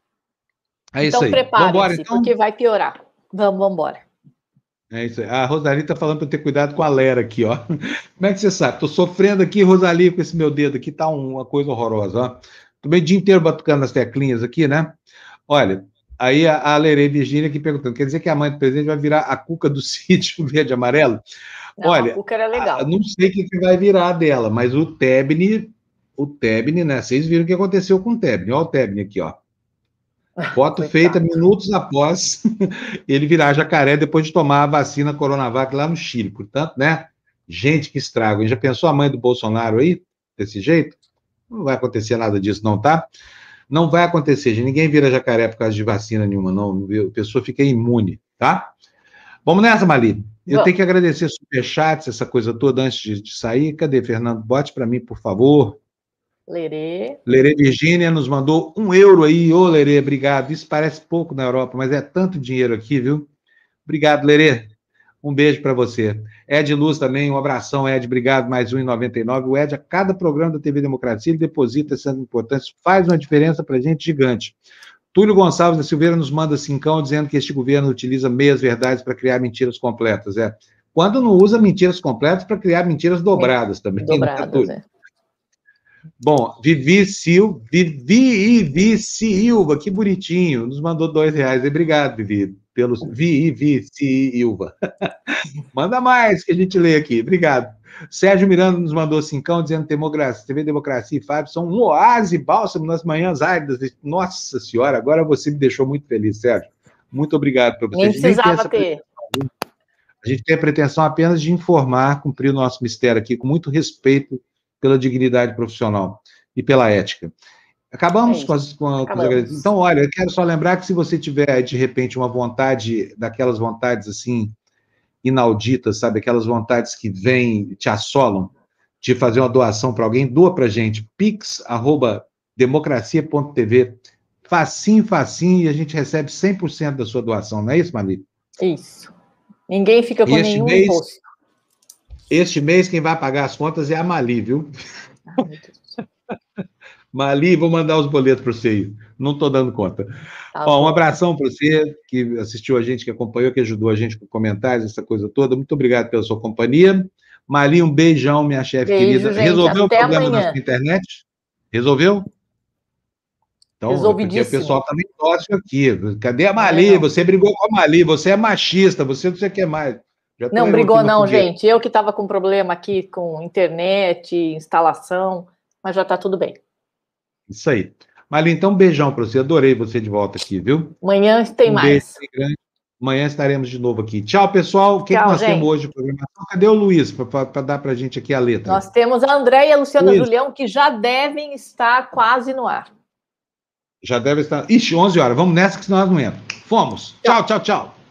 É então, isso aí. Prepare-se, então? Porque vai piorar. Vamos, vamos embora. É isso aí. A Rosalie está falando para eu ter cuidado com a Lera aqui, ó. Como é que você sabe? Estou sofrendo aqui, Rosalie, com esse meu dedo aqui, tá uma coisa horrorosa, ó. Tô o dia inteiro batucando as teclinhas aqui, né? Olha, aí a, a Lerê Virgínia aqui perguntando, quer dizer que a mãe do presidente vai virar a Cuca do sítio verde e amarelo? Não, olha, a Cuca era legal. A, não sei o que, que vai virar dela, mas o Tebni, o Tebni, né? Vocês viram o que aconteceu com o Tebni. Olha o Tebni aqui, ó. Foto feita minutos após ele virar jacaré depois de tomar a vacina Coronavac lá no Chile. Portanto, né? Gente, que estrago. Já pensou a mãe do Bolsonaro aí? Desse jeito? Não vai acontecer nada disso, não, tá? Não vai acontecer, gente. Ninguém vira jacaré por causa de vacina nenhuma, não. A pessoa fica imune, tá? Vamos nessa, Mali. Eu Bom. tenho que agradecer superchats, essa coisa toda antes de, de sair. Cadê, Fernando? Bote para mim, por favor. Lerê. Lerê Virgínia nos mandou um euro aí. Ô, Lerê, obrigado. Isso parece pouco na Europa, mas é tanto dinheiro aqui, viu? Obrigado, Lerê. Um beijo para você. Ed Luz também, um abração, Ed. Obrigado, mais um em noventa e nove. O Ed, a cada programa da T V Democracia, ele deposita essas importâncias, faz uma diferença para a gente gigante. Túlio Gonçalves da Silveira nos manda cincão dizendo que este governo utiliza meias verdades para criar mentiras completas. É. Quando não usa mentiras completas para criar mentiras dobradas também. Dobradas, né, é. Bom, Vivi Silva, Vivi, Vivi Silva, que bonitinho, nos mandou dois reais. Obrigado, Vivi, pelos Vivi Silva. Manda mais que a gente lê aqui. Obrigado. Sérgio Miranda nos mandou cincão dizendo que T V Democracia e Fábio são um oásis bálsamo nas manhãs áridas. Nossa Senhora, agora você me deixou muito feliz, Sérgio. Muito obrigado para você. Nem precisava ter. A gente tem a pretensão apenas de informar, cumprir o nosso mistério aqui com muito respeito pela dignidade profissional e pela ética. Acabamos é com, as, com, Acabamos. com os agradecimentos. Então, olha, eu quero só lembrar que se você tiver, de repente, uma vontade, daquelas vontades, assim, inauditas, sabe? Aquelas vontades que vêm, te assolam, de fazer uma doação para alguém, doa para a gente, pix arroba democracia ponto tv, facinho, facinho, e a gente recebe cem por cento da sua doação, não é isso, Mali? Isso. Ninguém fica com nenhum mês, imposto. Este mês, quem vai pagar as contas é a Mali, viu? Ah, meu Deus. Mali, vou mandar os boletos para você aí. Não estou dando conta. Tá Ó, um abração para você que assistiu a gente, que acompanhou, que ajudou a gente com comentários, essa coisa toda. Muito obrigado pela sua companhia. Mali, um beijão, minha chefe querida. Gente, resolveu o problema amanhã. da sua internet? Resolveu? Então, porque o pessoal também torce aqui. Cadê a Mali? É, você brigou com a Mali, você é machista, você não sei o que mais. Não brigou não, gente. Eu que estava com problema aqui com internet, instalação, mas já está tudo bem. Isso aí. Mali, então um beijão para você. Adorei você de volta aqui, viu? Amanhã tem um mais. Beijo, amanhã estaremos de novo aqui. Tchau, pessoal. O que, Tchau, que nós gente. temos hoje de programação? Cadê o Luiz para dar para a gente aqui a letra? Nós temos a André e a Luciana Luiz. Julião, que já devem estar quase no ar. Já devem estar. Ixi, onze horas. Vamos nessa, que senão nós não entramos. Fomos. Tchau, tchau, tchau.